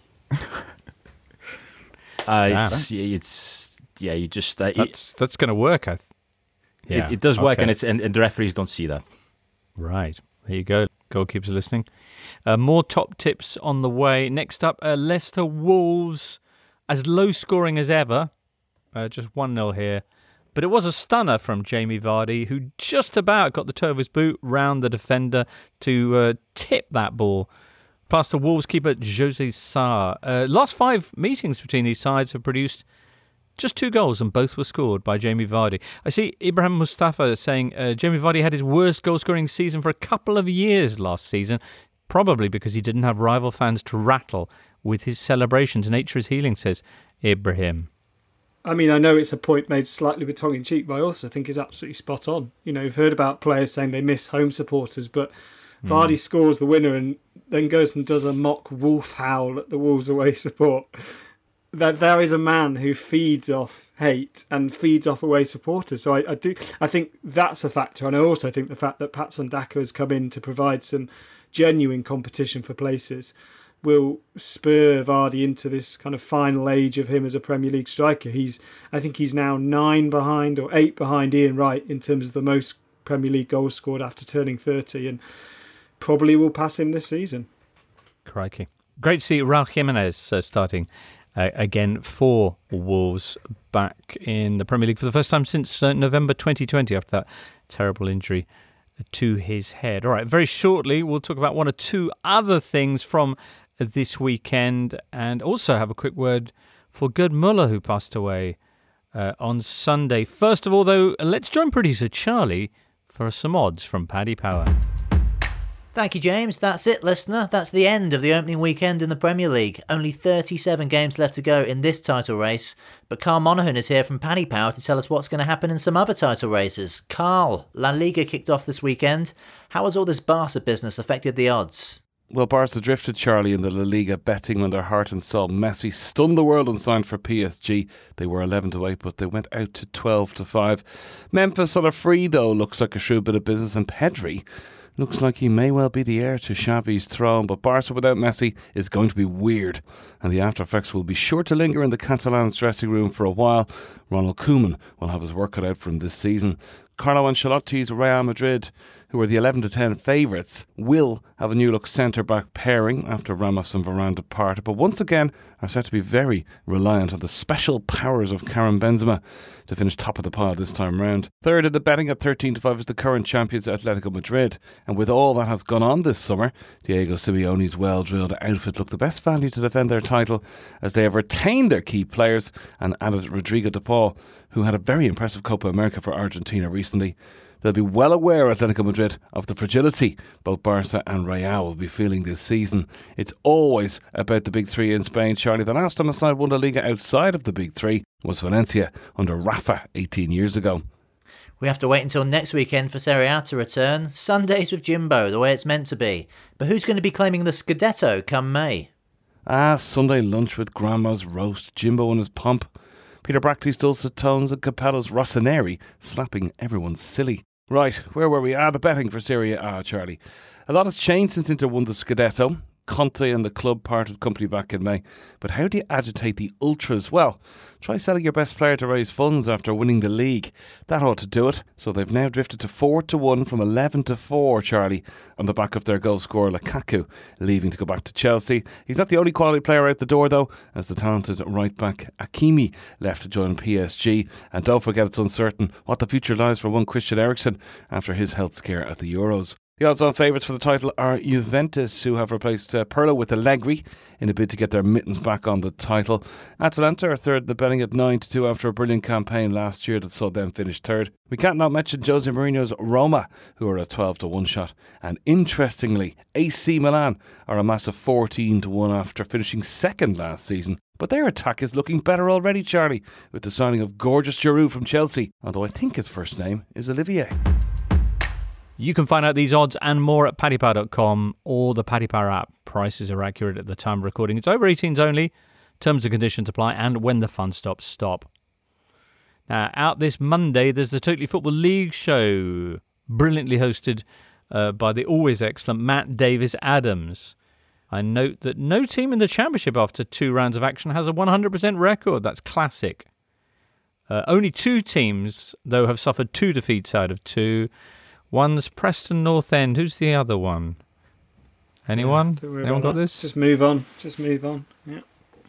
uh, it's it's. Yeah, you just uh, that's that's going to work. I th- yeah, it, it does okay. work, and it's and, and the referees don't see that. Right, there you go. Goalkeepers listening. Uh, more top tips on the way. Next up, uh, Leicester Wolves, as low scoring as ever, uh, just one nil here, but it was a stunner from Jamie Vardy, who just about got the toe of his boot round the defender to uh, tip that ball past the Wolves keeper Jose Sarr. Uh, last five meetings between these sides have produced just two goals, and both were scored by Jamie Vardy. I see Ibrahim Mustafa saying uh, Jamie Vardy had his worst goal-scoring season for a couple of years last season, probably because he didn't have rival fans to rattle with his celebrations. Nature is healing, says Ibrahim. I mean, I know it's a point made slightly with tongue-in-cheek, but I also think it's absolutely spot on. You know, you've heard about players saying they miss home supporters, but mm. Vardy scores the winner and then goes and does a mock wolf howl at the Wolves away support. That there is a man who feeds off hate and feeds off away supporters. So I, I do. I think that's a factor, and I also think the fact that Patson Daka has come in to provide some genuine competition for places will spur Vardy into this kind of final age of him as a Premier League striker. He's, I think, he's now nine behind or eight behind Ian Wright in terms of the most Premier League goals scored after turning thirty, and probably will pass him this season. Crikey! Great to see Raul Jimenez uh, starting. Uh, again for Wolves, back in the Premier League for the first time since uh, November twenty twenty after that terrible injury to his head. All right, very shortly we'll talk about one or two other things from this weekend and also have a quick word for Gerd Muller, who passed away uh, on Sunday. First of all, though, let's join producer Charlie for some odds from Paddy Power. Thank you, James. That's it, listener. That's the end of the opening weekend in the Premier League. Only thirty-seven games left to go in this title race. But Carl Monaghan is here from Paddy Power to tell us what's going to happen in some other title races. Carl, La Liga kicked off this weekend. How has all this Barca business affected the odds? Well, Barca drifted, Charlie, in the La Liga, betting on their heart and soul. Messi stunned the world and signed for P S G. They were eleven to eight, but they went out to twelve to five. Memphis on a free, though, looks like a shrewd bit of business. And Pedri looks like he may well be the heir to Xavi's throne, but Barca without Messi is going to be weird, and the after effects will be sure to linger in the Catalans dressing room for a while. Ronald Koeman will have his work cut out for him this season. Carlo Ancelotti's Real Madrid, who are the eleven to ten favourites, will have a new look centre-back pairing after Ramos and Varane departed, but once again are set to be very reliant on the special powers of Karim Benzema to finish top of the pile this time round. Third in the betting at thirteen to five is the current champions Atletico Madrid, and with all that has gone on this summer, Diego Simeone's well-drilled outfit look the best value to defend their title as they have retained their key players and added Rodrigo de Paul, who had a very impressive Copa America for Argentina recently. They'll be well aware, Atletico Madrid, of the fragility both Barca and Real will be feeling this season. It's always about the big three in Spain, Charlie. The last time a side won the Liga outside of the big three was Valencia under Rafa eighteen years ago. We have to wait until next weekend for Serie A to return. Sundays with Jimbo, the way it's meant to be. But who's going to be claiming the Scudetto come May? Ah, Sunday lunch with Grandma's roast, Jimbo and his pomp, Peter Brackley's dulcet tones and Capello's Rossoneri slapping everyone silly. Right, where were we? Ah, the betting for Serie A, Charlie. A lot has changed since Inter won the Scudetto. Conte and the club parted company back in May. But how do you agitate the ultras? Well, try selling your best player to raise funds after winning the league. That ought to do it. So they've now drifted to four to one from eleven to four, Charlie, on the back of their goal scorer Lukaku, leaving to go back to Chelsea. He's not the only quality player out the door, though, as the talented right-back Hakimi left to join P S G. And don't forget, it's uncertain what the future lies for one Christian Eriksen after his health scare at the Euros. The odds-on favourites for the title are Juventus, who have replaced uh, Pirlo with Allegri in a bid to get their mittens back on the title. Atalanta are third in the betting at nine to two after a brilliant campaign last year that saw them finish third. We can't not mention Jose Mourinho's Roma, who are a twelve to one shot. And interestingly, A C Milan are a massive fourteen to one after finishing second last season. But their attack is looking better already, Charlie, with the signing of gorgeous Giroud from Chelsea, although I think his first name is Olivier. You can find out these odds and more at paddy power dot com or the Paddy Power app. Prices are accurate at the time of recording. It's over eighteens only. Terms and conditions apply, and when the fun stops, stop. Now, out this Monday, there's the Totally Football League show, brilliantly hosted uh, by the always excellent Matt Davis-Adams. I note that no team in the Championship after two rounds of action has a one hundred percent record. That's classic. Uh, only two teams, though, have suffered two defeats out of two. One's Preston North End. Who's the other one? Anyone? Yeah, Anyone got that. this? Just move on. Just move on. Yeah.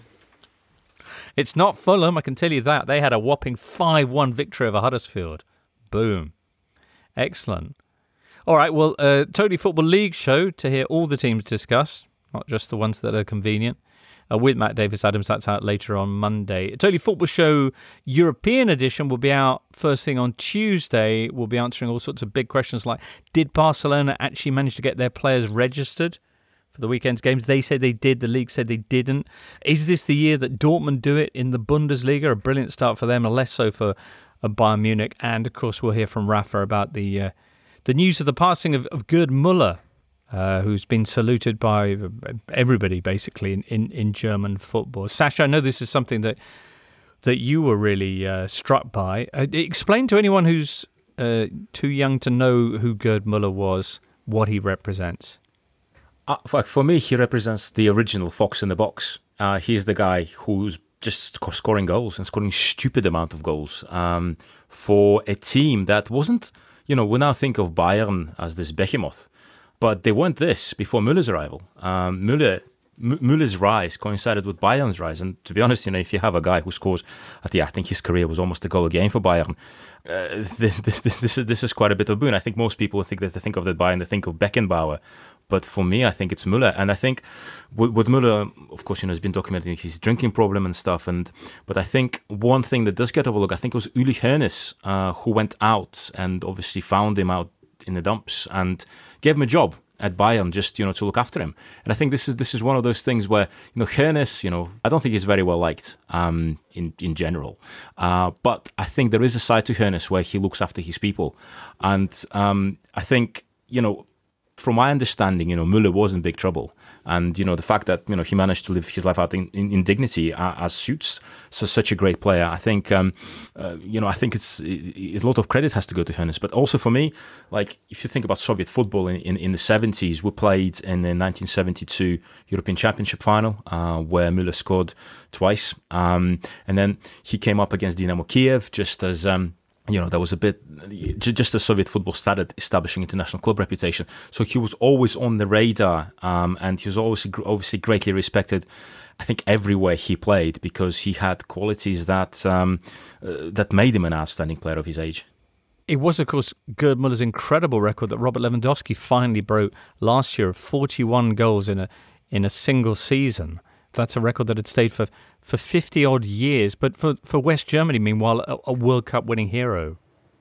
It's not Fulham, I can tell you that. They had a whopping five one victory over Huddersfield. Boom. Excellent. All right, well, uh, Totally Football League show to hear all the teams discussed, not just the ones that are convenient. Uh, with Matt Davis-Adams, that's out later on Monday. Totally Football Show European edition will be out first thing on Tuesday. We'll be answering all sorts of big questions like, did Barcelona actually manage to get their players registered for the weekend's games? They said they did. The league said they didn't. Is this the year that Dortmund do it in the Bundesliga? A brilliant start for them, a less so for uh, Bayern Munich. And, of course, we'll hear from Rafa about the uh, the news of the passing of, of Gerd Müller, Uh, who's been saluted by everybody, basically, in, in, in German football. Sasha, I know this is something that that you were really uh, struck by. Uh, explain to anyone who's uh, too young to know who Gerd Müller was, what he represents. Uh, for, for me, he represents the original Fox in the box. Uh, he's the guy who's just sc- scoring goals and scoring stupid amount of goals um, for a team that wasn't, you know, we now think of Bayern as this behemoth. But they weren't this before Müller's arrival. Um, Müller, M- Müller's rise coincided with Bayern's rise. And to be honest, you know, if you have a guy who scores, at the, I think his career was almost a goal a game for Bayern, uh, this, this, this, is, this is quite a bit of boon. I think most people think that they think of that Bayern, they think of Beckenbauer. But for me, I think it's Müller. And I think with, with Müller, of course, you know, he's been documenting his drinking problem and stuff. And But I think one thing that does get overlooked, I think it was Uli Hoeneß uh, who went out and obviously found him out in the dumps and gave him a job at Bayern just, you know, to look after him. And I think this is this is one of those things where, you know, Hoeneß, you know, I don't think he's very well liked um, in, in general. Uh, but I think there is a side to Hoeneß where he looks after his people. And um, I think, you know, from my understanding, you know, Müller was in big trouble. And, you know, the fact that, you know, he managed to live his life out in, in, in dignity uh, as suits so such a great player, I think, um, uh, you know, I think it's it, a lot of credit has to go to Hoeneß. But also for me, like, if you think about Soviet football in, in, in the seventies, we played in the nineteen seventy-two European Championship final uh, where Müller scored twice. Um, and then he came up against Dynamo Kiev just as... Um, You know, there was a bit, just as Soviet football started establishing international club reputation. So he was always on the radar um, and he was always obviously greatly respected, I think, everywhere he played because he had qualities that um, uh, that made him an outstanding player of his age. It was, of course, Gerd Müller's incredible record that Robert Lewandowski finally broke last year of forty-one goals in a in a single season. That's a record that had stayed for, for fifty-odd years. But for, for West Germany, meanwhile, a, a World Cup winning hero.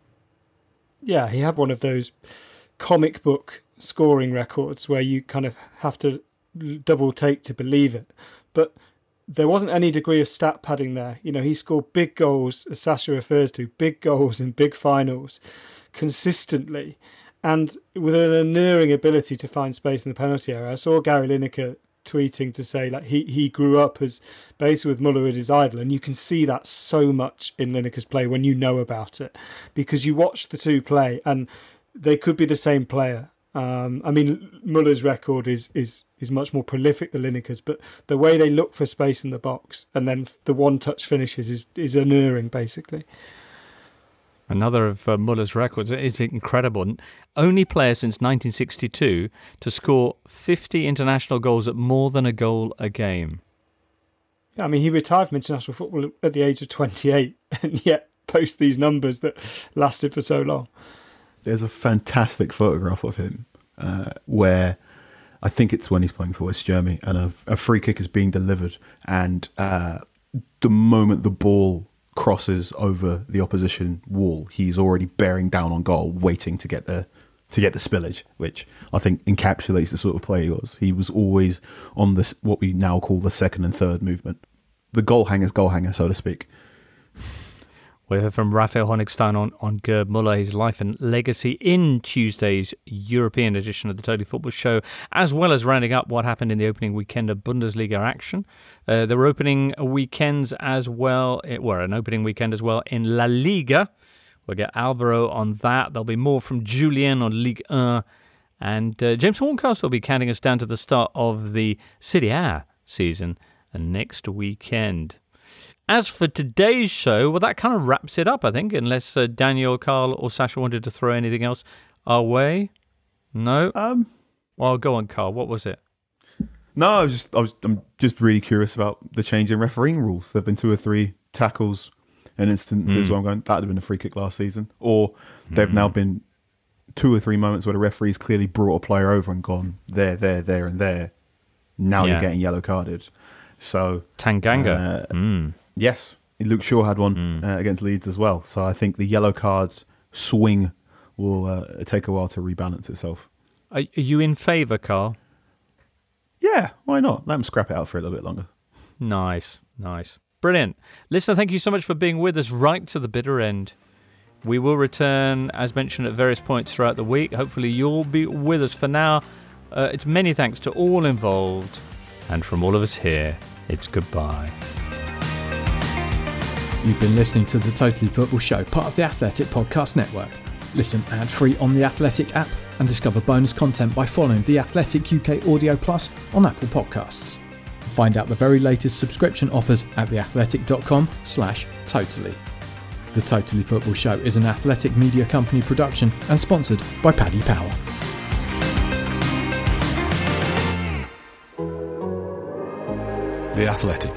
Yeah, he had one of those comic book scoring records where you kind of have to double take to believe it. But there wasn't any degree of stat padding there. You know, he scored big goals, as Sasha refers to, big goals in big finals consistently, and with an alluring ability to find space in the penalty area. I saw Gary Lineker tweeting to say like he, he grew up as basically with Muller as his idol, and you can see that so much in Lineker's play when you know about it, because you watch the two play and they could be the same player. Um, I mean, Muller's record is, is is much more prolific than Lineker's, but the way they look for space in the box and then the one-touch finishes is, is alluring, basically. Another of uh, Muller's records is incredible. Only player since nineteen sixty-two to score fifty international goals at more than a goal a game. Yeah, I mean, he retired from international football at the age of twenty-eight and yet posts these numbers that lasted for so long. There's a fantastic photograph of him uh, where I think it's when he's playing for West Germany and a, a free kick is being delivered, and uh, the moment the ball crosses over the opposition wall, he's already bearing down on goal, waiting to get the to get the spillage, which I think encapsulates the sort of player he was. He was always on this what we now call the second and third movement, the goal hanger's goal hanger, so to speak. We heard from Raphael Honigstein on, on Gerd Muller, his life and legacy, in Tuesday's European edition of the Totally Football Show, as well as rounding up what happened in the opening weekend of Bundesliga action. Uh, there were opening weekends as well, it were an opening weekend as well in La Liga. We'll get Alvaro on that. There'll be more from Julien on Ligue one. And uh, James Horncastle will be counting us down to the start of the Serie A season next weekend. As for today's show, well, that kind of wraps it up, I think, unless uh, Daniel, Carl, or Sasha wanted to throw anything else our way. No? Um. Well, go on, Carl. What was it? No, I was just, I was, I'm just really curious about the change in refereeing rules. There have been two or three tackles and instances mm. where I'm going, that would have been a free kick last season. Or they've mm. now been two or three moments where the referee's clearly brought a player over and gone, there, there, there, and there. Now yeah. you're getting yellow carded. So Tanganga. Uh, mm. Yes, Luke Shaw had one mm. uh, against Leeds as well. So I think the yellow card swing will uh, take a while to rebalance itself. Are, are you in favour, Carl? Yeah, why not? Let them scrap it out for a little bit longer. Nice, nice. Brilliant. Listener, thank you so much for being with us right to the bitter end. We will return, as mentioned, at various points throughout the week. Hopefully you'll be with us. For now, uh, it's many thanks to all involved. And from all of us here, it's goodbye. You've been listening to the Totally Football Show, part of the Athletic Podcast Network. Listen ad-free on the Athletic app and discover bonus content by following the Athletic U K Audio Plus on Apple Podcasts. Find out the very latest subscription offers at theathletic.com slash totally. The Totally Football Show is an Athletic Media Company production and sponsored by Paddy Power. The Athletic.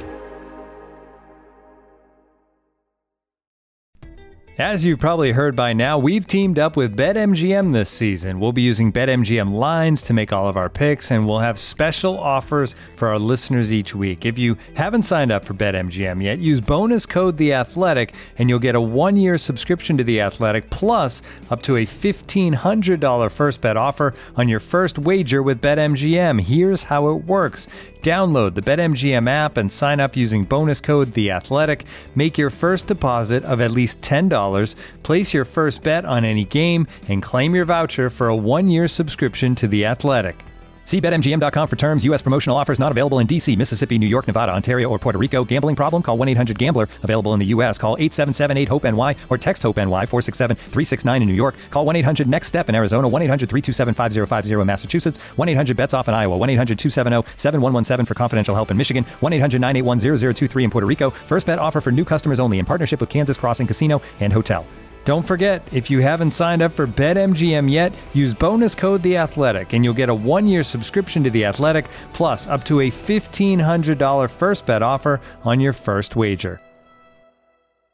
As you've probably heard by now, we've teamed up with BetMGM this season. We'll be using BetMGM lines to make all of our picks, and we'll have special offers for our listeners each week. If you haven't signed up for BetMGM yet, use bonus code The Athletic, and you'll get a one-year subscription to The Athletic, plus up to a fifteen hundred dollars first bet offer on your first wager with BetMGM. Here's how it works. Download the BetMGM app and sign up using bonus code The Athletic. Make your first deposit of at least ten dollars, place your first bet on any game, and claim your voucher for a one-year subscription to The Athletic. See Bet M G M dot com for terms. U S promotional offers not available in D C, Mississippi, New York, Nevada, Ontario, or Puerto Rico. Gambling problem? Call one eight hundred gambler. Available in the U S. Call eight seven seven eight hope N Y or text HOPE-NY four six seven three six nine in New York. Call one eight hundred next step in Arizona. one eight hundred three two seven five zero five zero in Massachusetts. one eight hundred bets off in Iowa. one eight hundred two seven zero seven one one seven for confidential help in Michigan. one eight hundred nine eight one zero zero two three in Puerto Rico. First bet offer for new customers only in partnership with Kansas Crossing Casino and Hotel. Don't forget, if you haven't signed up for BetMGM yet, use bonus code The Athletic, and you'll get a one-year subscription to The Athletic, plus up to a fifteen hundred dollars first bet offer on your first wager.